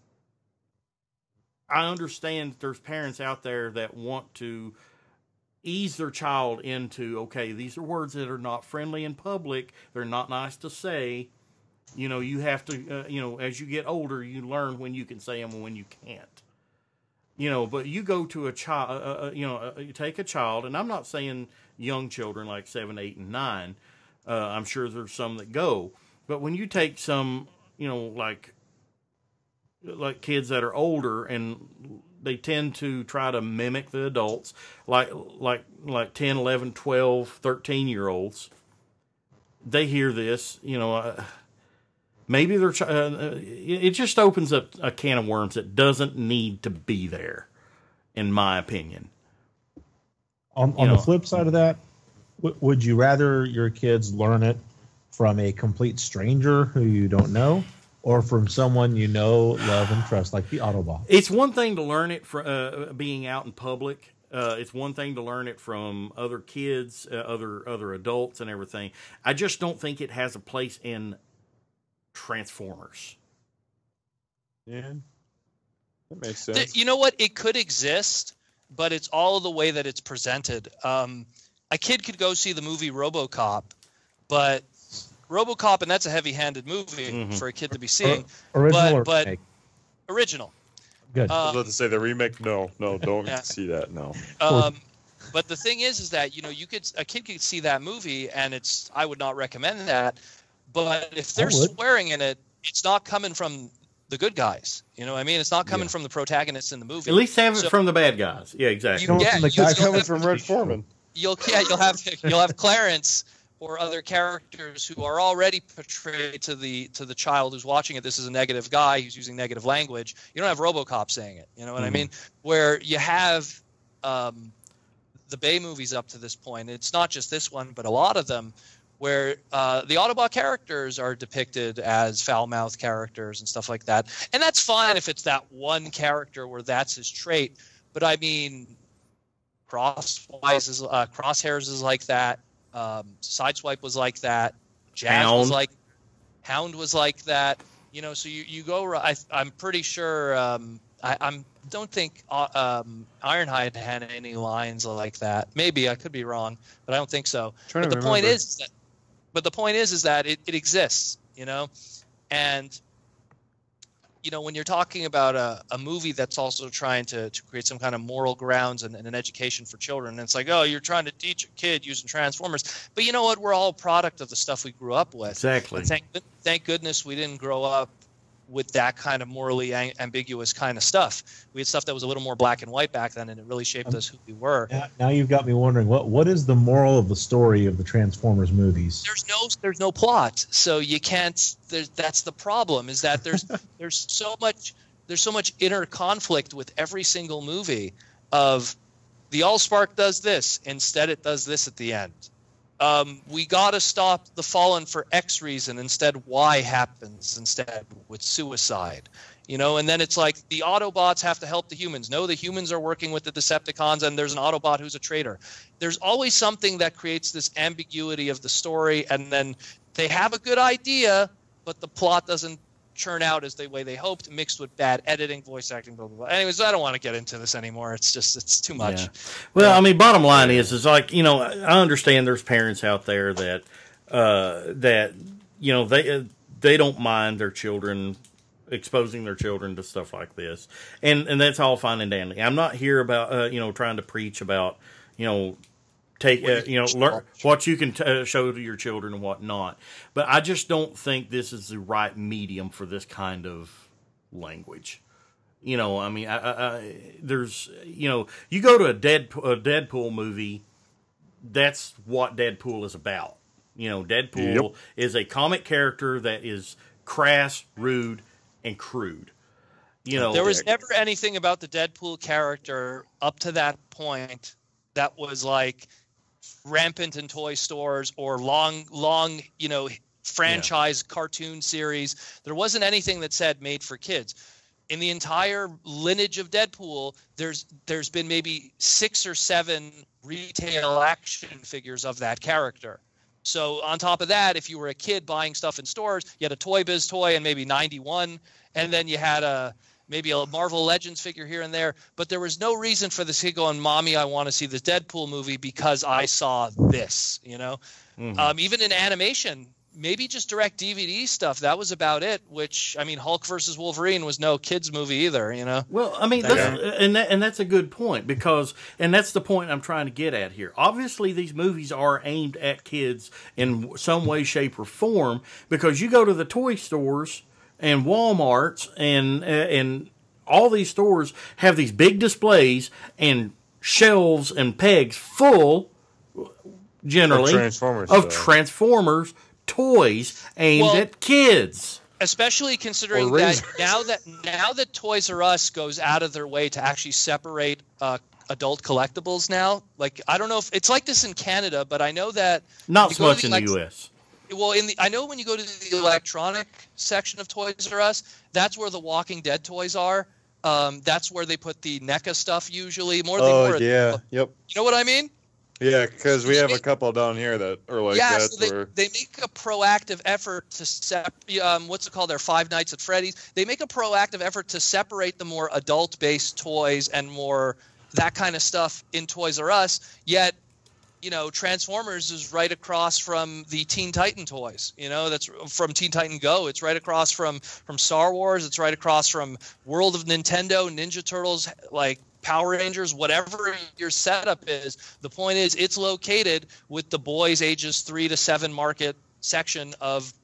I understand that there's parents out there that want to ease their child into, okay, these are words that are not friendly in public. They're not nice to say. You know, you have to, you know, as you get older, you learn when you can say them and when you can't. You know, but you go to a child, you know, you take a child, and I'm not saying young children like 7, 8, and 9. I'm sure there's some that go. But when you take some, you know, like kids that are older, and they tend to try to mimic the adults, like 10, 11, 12, 13-year-olds. They hear this, you know, maybe they're it just opens up a can of worms that doesn't need to be there, in my opinion. On the flip side of that, would you rather your kids learn it from a complete stranger who you don't know, or from someone you know, love, and trust, like the Autobot? It's one thing to learn it from being out in public. It's one thing to learn it from other kids, other adults, and everything. I just don't think it has a place in Transformers. Yeah. That makes sense. You know what? It could exist, but it's all the way that it's presented. A kid could go see the movie RoboCop, but RoboCop, and that's a heavy-handed movie for a kid to be seeing. Original or but remake? Original. Good. I was about to say the remake. No, don't Yeah. see that. No. But the thing is that, you know, a kid could see that movie, and I would not recommend that. But if they're would. swearing in it, it's not coming from the good guys. You know what I mean? It's not coming from the protagonists in the movie. At least have it So from the bad guys. Yeah, exactly. Coming from the guy It's coming from Red Foreman. You'll have Clarence or other characters who are already portrayed to the child who's watching it. This is a negative guy who's using negative language. You don't have RoboCop saying it. You know what I mean? Where you have the Bay movies up to this point. It's not just this one, but a lot of them, where the Autobot characters are depicted as foul-mouthed characters and stuff like that. And that's fine if it's that one character where that's his trait. But I mean, Crosshairs is like that. Sideswipe was like that. Jazz was Hound. Hound was like that. You know, so you go. I'm pretty sure. I don't think Ironhide had any lines like that. Maybe I could be wrong, but I don't think so. Trying But to the point remember. is that it exists. You know, and you know, when you're talking about a movie that's also trying to create some kind of moral grounds and an education for children, and it's like, oh, you're trying to teach a kid using Transformers. But you know what? We're all a product of the stuff we grew up with. Exactly. And thank goodness we didn't grow up with that kind of morally ambiguous kind of stuff. We had stuff that was a little more black and white back then, and it really shaped us who we were. Now you've got me wondering what is the moral of the story of the Transformers movies? There's no plot, so you can't. That's the problem. Is that there's so much inner conflict with every single movie. Of the Allspark does this, instead it does this at the end. We gotta stop the Fallen for X reason, instead Y happens instead with suicide. You know, and then it's like the Autobots have to help the humans. No, the humans are working with the Decepticons, and there's an Autobot who's a traitor. There's always something that creates this ambiguity of the story, and then they have a good idea, but the plot doesn't churn out as the way they hoped, mixed with bad editing, voice acting, blah, blah, blah. Anyways, I don't want to get into this anymore. It's too much. Yeah. Well, I mean, bottom line is like, you know, I understand there's parents out there that you know, they don't mind their children exposing their children to stuff like this, and that's all fine and dandy. I'm not here about you know, trying to preach about, you know, learn what you can show to your children and what not. But I just don't think this is the right medium for this kind of language. You know, I mean, there's, you know, you go to a Deadpool movie, that's what Deadpool is about. You know, Deadpool is a comic character that is crass, rude, and crude. You know, there was never anything about the Deadpool character up to that point that was like rampant in toy stores or long, you know, franchise cartoon series. There wasn't anything that said made for kids. In the entire lineage of Deadpool, there's been maybe 6 or 7 retail action figures of that character. So on top of that, if you were a kid buying stuff in stores, you had a Toy Biz toy and maybe 91, and then you had maybe a Marvel Legends figure here and there. But there was no reason for this kid going, "Mommy, I want to see this Deadpool movie because I saw this." You know, even in animation, maybe just direct DVD stuff. That was about it. Which, I mean, Hulk versus Wolverine was no kids movie either. You know. Well, I mean, that's a good point, because, and that's the point I'm trying to get at here. Obviously, these movies are aimed at kids in some way, shape, or form, because you go to the toy stores and Walmart's and all these stores have these big displays and shelves and pegs full, generally, of Transformers toys aimed at kids. Especially considering that now that Toys R Us goes out of their way to actually separate adult collectibles now. Like, I don't know if it's like this in Canada, but I know that not so much in the U.S. Well, I know when you go to the electronic section of Toys R Us, that's where the Walking Dead toys are. That's where they put the NECA stuff usually. Yep. You know what I mean? Yeah, because we have a couple down here that are like that. So they make a proactive effort to what's it called? Their Five Nights at Freddy's. They make a proactive effort to separate the more adult-based toys and more that kind of stuff in Toys R Us. Yet, you know, Transformers is right across from the Teen Titan toys. You know, that's from Teen Titan Go. It's right across from Star Wars. It's right across from World of Nintendo, Ninja Turtles, like Power Rangers, whatever your setup is. The point is, it's located with the boys ages 3 to 7 market section of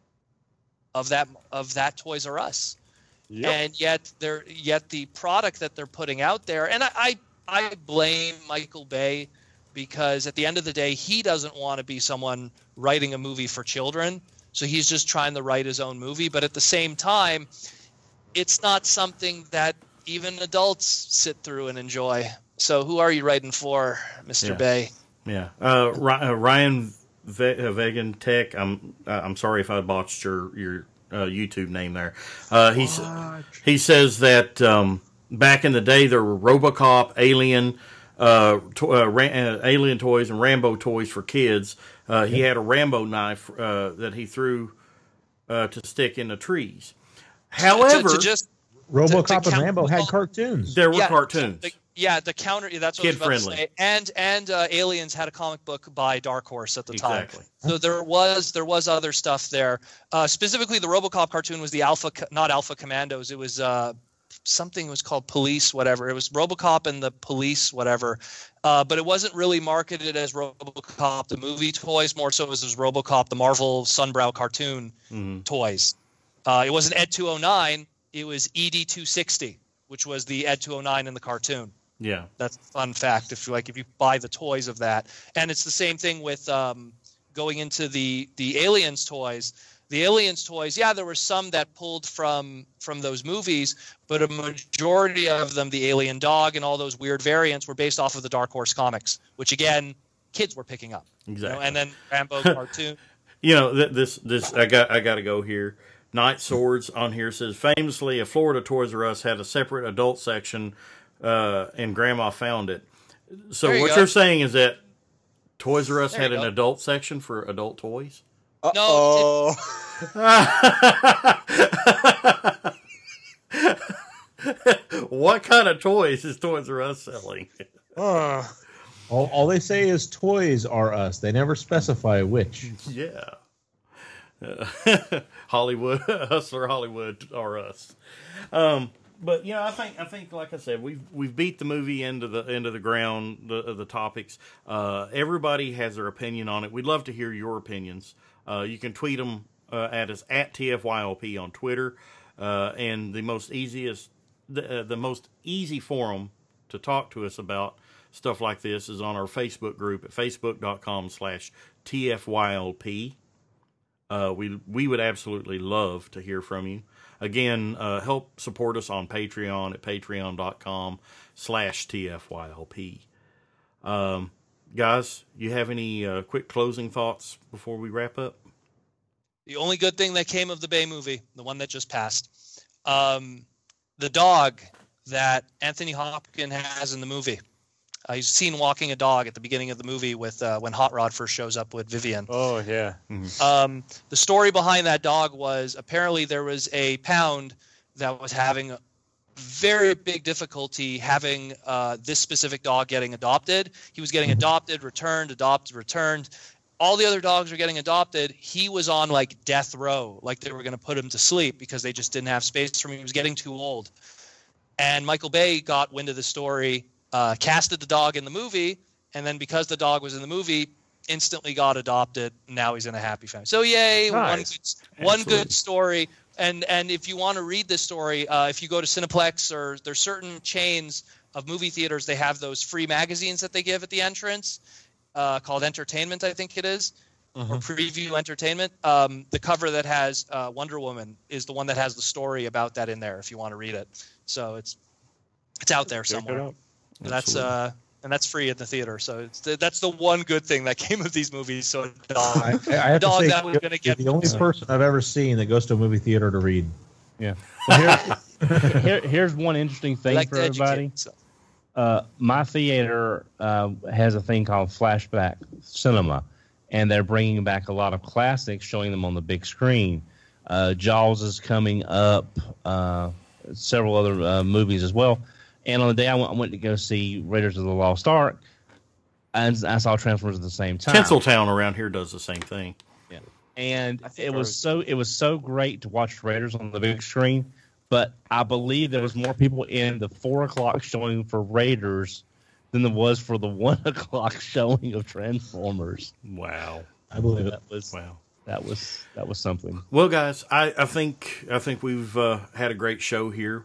that Toys R Us. Yep. And yet the product that they're putting out there, and I blame Michael Bay, because at the end of the day, he doesn't want to be someone writing a movie for children. So he's just trying to write his own movie. But at the same time, it's not something that even adults sit through and enjoy. So who are you writing for, Mr. Bay? Yeah. Ryan Vegan Tech. I'm sorry if I botched your YouTube name there. He says that back in the day there were RoboCop, Alien, Alien toys and Rambo toys for kids. He had a Rambo knife that he threw to stick in the trees. However, to just RoboCop to and Rambo had count- cartoons. there were Yeah, cartoons. the counter. That's what I was about Kid-friendly. to say. And Aliens had a comic book by Dark Horse at the Exactly. time. So there was other stuff there. Specifically, the RoboCop cartoon was the not Alpha Commandos. It was something was called Police, whatever. It was RoboCop and the Police, whatever. But it wasn't really marketed as RoboCop the movie toys. More so, it was RoboCop the Marvel Sunbrow cartoon toys. It wasn't Ed 209. It was ED 260, which was the Ed 209 in the cartoon. Yeah. That's a fun fact. If you buy the toys of that, and it's the same thing with going into the Aliens toys. The Aliens toys, yeah, there were some that pulled from those movies, but a majority of them, the Alien Dog and all those weird variants, were based off of the Dark Horse comics, which again, kids were picking up. Exactly. And then Rambo cartoon. This I got to go here. Night Swords on here says famously a Florida Toys R Us had a separate adult section, and Grandma found it. So There you what go. you're saying is that Toys R Us There had you an go. adult section for adult toys? Oh, What kind of toys is Toys R Us selling? All they say is toys are us. They never specify which. Yeah. Hollywood, Hustler Hollywood are us. But I think like I said, we've beat the movie into the ground, the topics. Everybody has their opinion on it. We'd love to hear your opinions. You can tweet them at us at TFYLP on Twitter, and the most easy forum to talk to us about stuff like this is on our Facebook group at facebook.com/TFYLP. We would absolutely love to hear from you. Again, help support us on Patreon at patreon.com/TFYLP. Guys, you have any quick closing thoughts before we wrap up? The only good thing that came of the Bay movie, the one that just passed, the dog that Anthony Hopkins has in the movie. He's seen walking a dog at the beginning of the movie with when Hot Rod first shows up with Vivian. oh yeah. The story behind that dog was apparently there was a pound that was having very big difficulty having this specific dog getting adopted. He was getting adopted, returned, adopted, returned. All the other dogs were getting adopted. He was on like death row, like they were going to put him to sleep because they just didn't have space for him. He was getting too old. And Michael Bay got wind of the story, casted the dog in the movie, and then because the dog was in the movie, instantly got adopted. Now he's in a happy family. So yay, Nice. one good story. And if you want to read this story, if you go to Cineplex or there's certain chains of movie theaters, they have those free magazines that they give at the entrance called Entertainment, I think it is, or Preview Entertainment. The cover that has Wonder Woman is the one that has the story about that in there if you want to read it. So it's out there Check it somewhere. out. And that's free at the theater. So that's the one good thing that came of these movies. So a dog, I have dog to say, that was going to you're get the only person I've ever seen that goes to a movie theater to read. Yeah. Well, here's one interesting thing like for to everybody. educate. So. My theater has a thing called Flashback Cinema, and they're bringing back a lot of classics, showing them on the big screen. Jaws is coming up, several other movies as well. And on the day I went to go see Raiders of the Lost Ark, and I saw Transformers at the same time. Tinseltown around here does the same thing. Yeah. And I think it was so great to watch Raiders on the big screen. But I believe there was more people in the 4:00 showing for Raiders than there was for the 1:00 showing of Transformers. Wow. I believe it. That was something. Well, guys, I think we've had a great show here.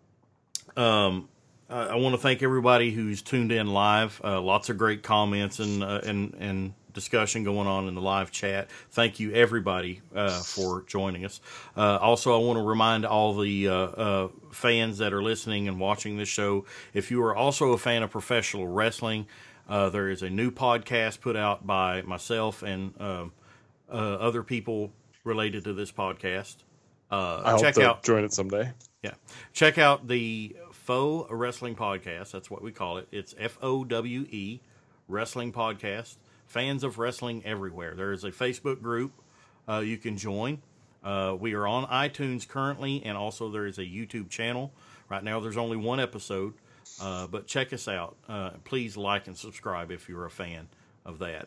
I want to thank everybody who's tuned in live. Lots of great comments and discussion going on in the live chat. Thank you, everybody, for joining us. Also, I want to remind all the fans that are listening and watching this show, if you are also a fan of professional wrestling, there is a new podcast put out by myself and other people related to this podcast. I hope to join it someday. Yeah. Check out the Foe Wrestling Podcast. That's what we call it. It's FOWE Wrestling Podcast. Fans of wrestling everywhere. There is a Facebook group you can join. We are on iTunes currently, and also there is a YouTube channel. Right now there's only one episode, but check us out. Please like and subscribe if you're a fan of that.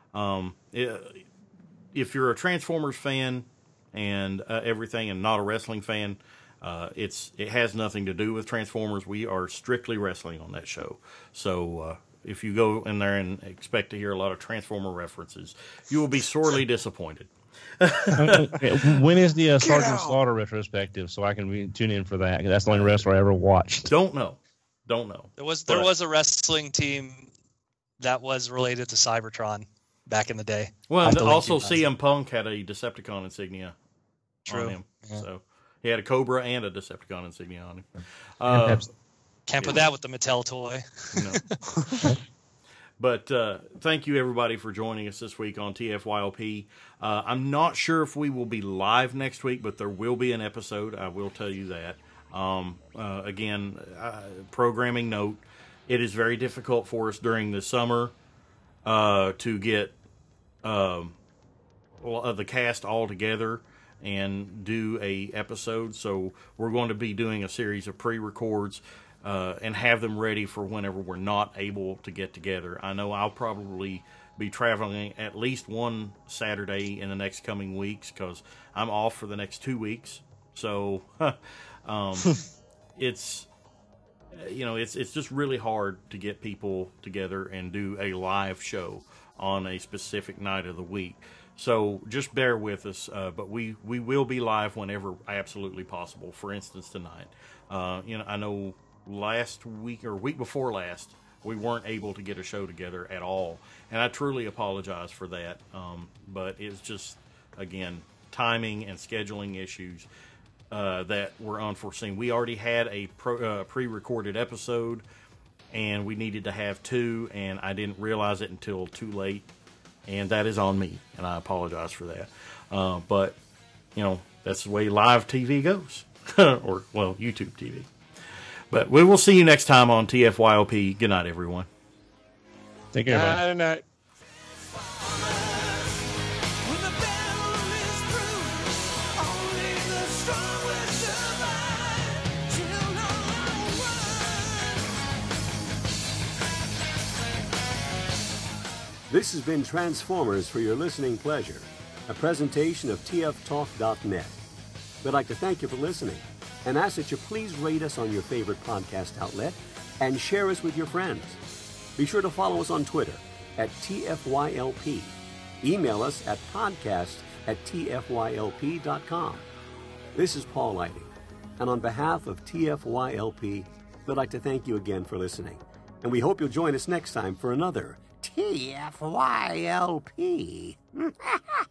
If you're a Transformers fan and everything and not a wrestling fan, it has nothing to do with Transformers. We are strictly wrestling on that show. So if you go in there and expect to hear a lot of Transformer references, you will be sorely disappointed. When is the Sergeant Slaughter retrospective so I can tune in for that? That's the only wrestler I ever watched. Don't know. There was a wrestling team that was related to Cybertron back in the day. Well, also CM Punk had a Decepticon insignia on him. Yeah. So he had a Cobra and a Decepticon insignia on him. Can't put that with the Mattel toy. No. But thank you, everybody, for joining us this week on TFYLP. I'm not sure if we will be live next week, but there will be an episode. I will tell you that. Again, programming note, it is very difficult for us during the summer to get the cast all together and do a episode. So we're going to be doing a series of pre-records and have them ready for whenever we're not able to get together. I know I'll probably be traveling at least one Saturday in the next coming weeks because I'm off for the next 2 weeks. So it's just really hard to get people together and do a live show on a specific night of the week. So just bear with us, but we will be live whenever absolutely possible. For instance, tonight. I know last week or week before last, we weren't able to get a show together at all, and I truly apologize for that. But it's just, again, timing and scheduling issues that were unforeseen. We already had a pre-recorded episode, and we needed to have 2, and I didn't realize it until too late, and that is on me, and I apologize for that. But, that's the way live TV goes, or, YouTube TV. But we will see you next time on TFYLP. Good night, everyone. Take care, everybody. Good night. When the battle is through, only the strong will survive. Children This has been Transformers for your listening pleasure, a presentation of tftalk.net. We'd like to thank you for listening and ask that you please rate us on your favorite podcast outlet and share us with your friends. Be sure to follow us on Twitter at TFYLP. Email us at podcast@tfylp.com. This is Paul Lighting, and on behalf of TFYLP, we'd like to thank you again for listening. And we hope you'll join us next time for another TFYLP.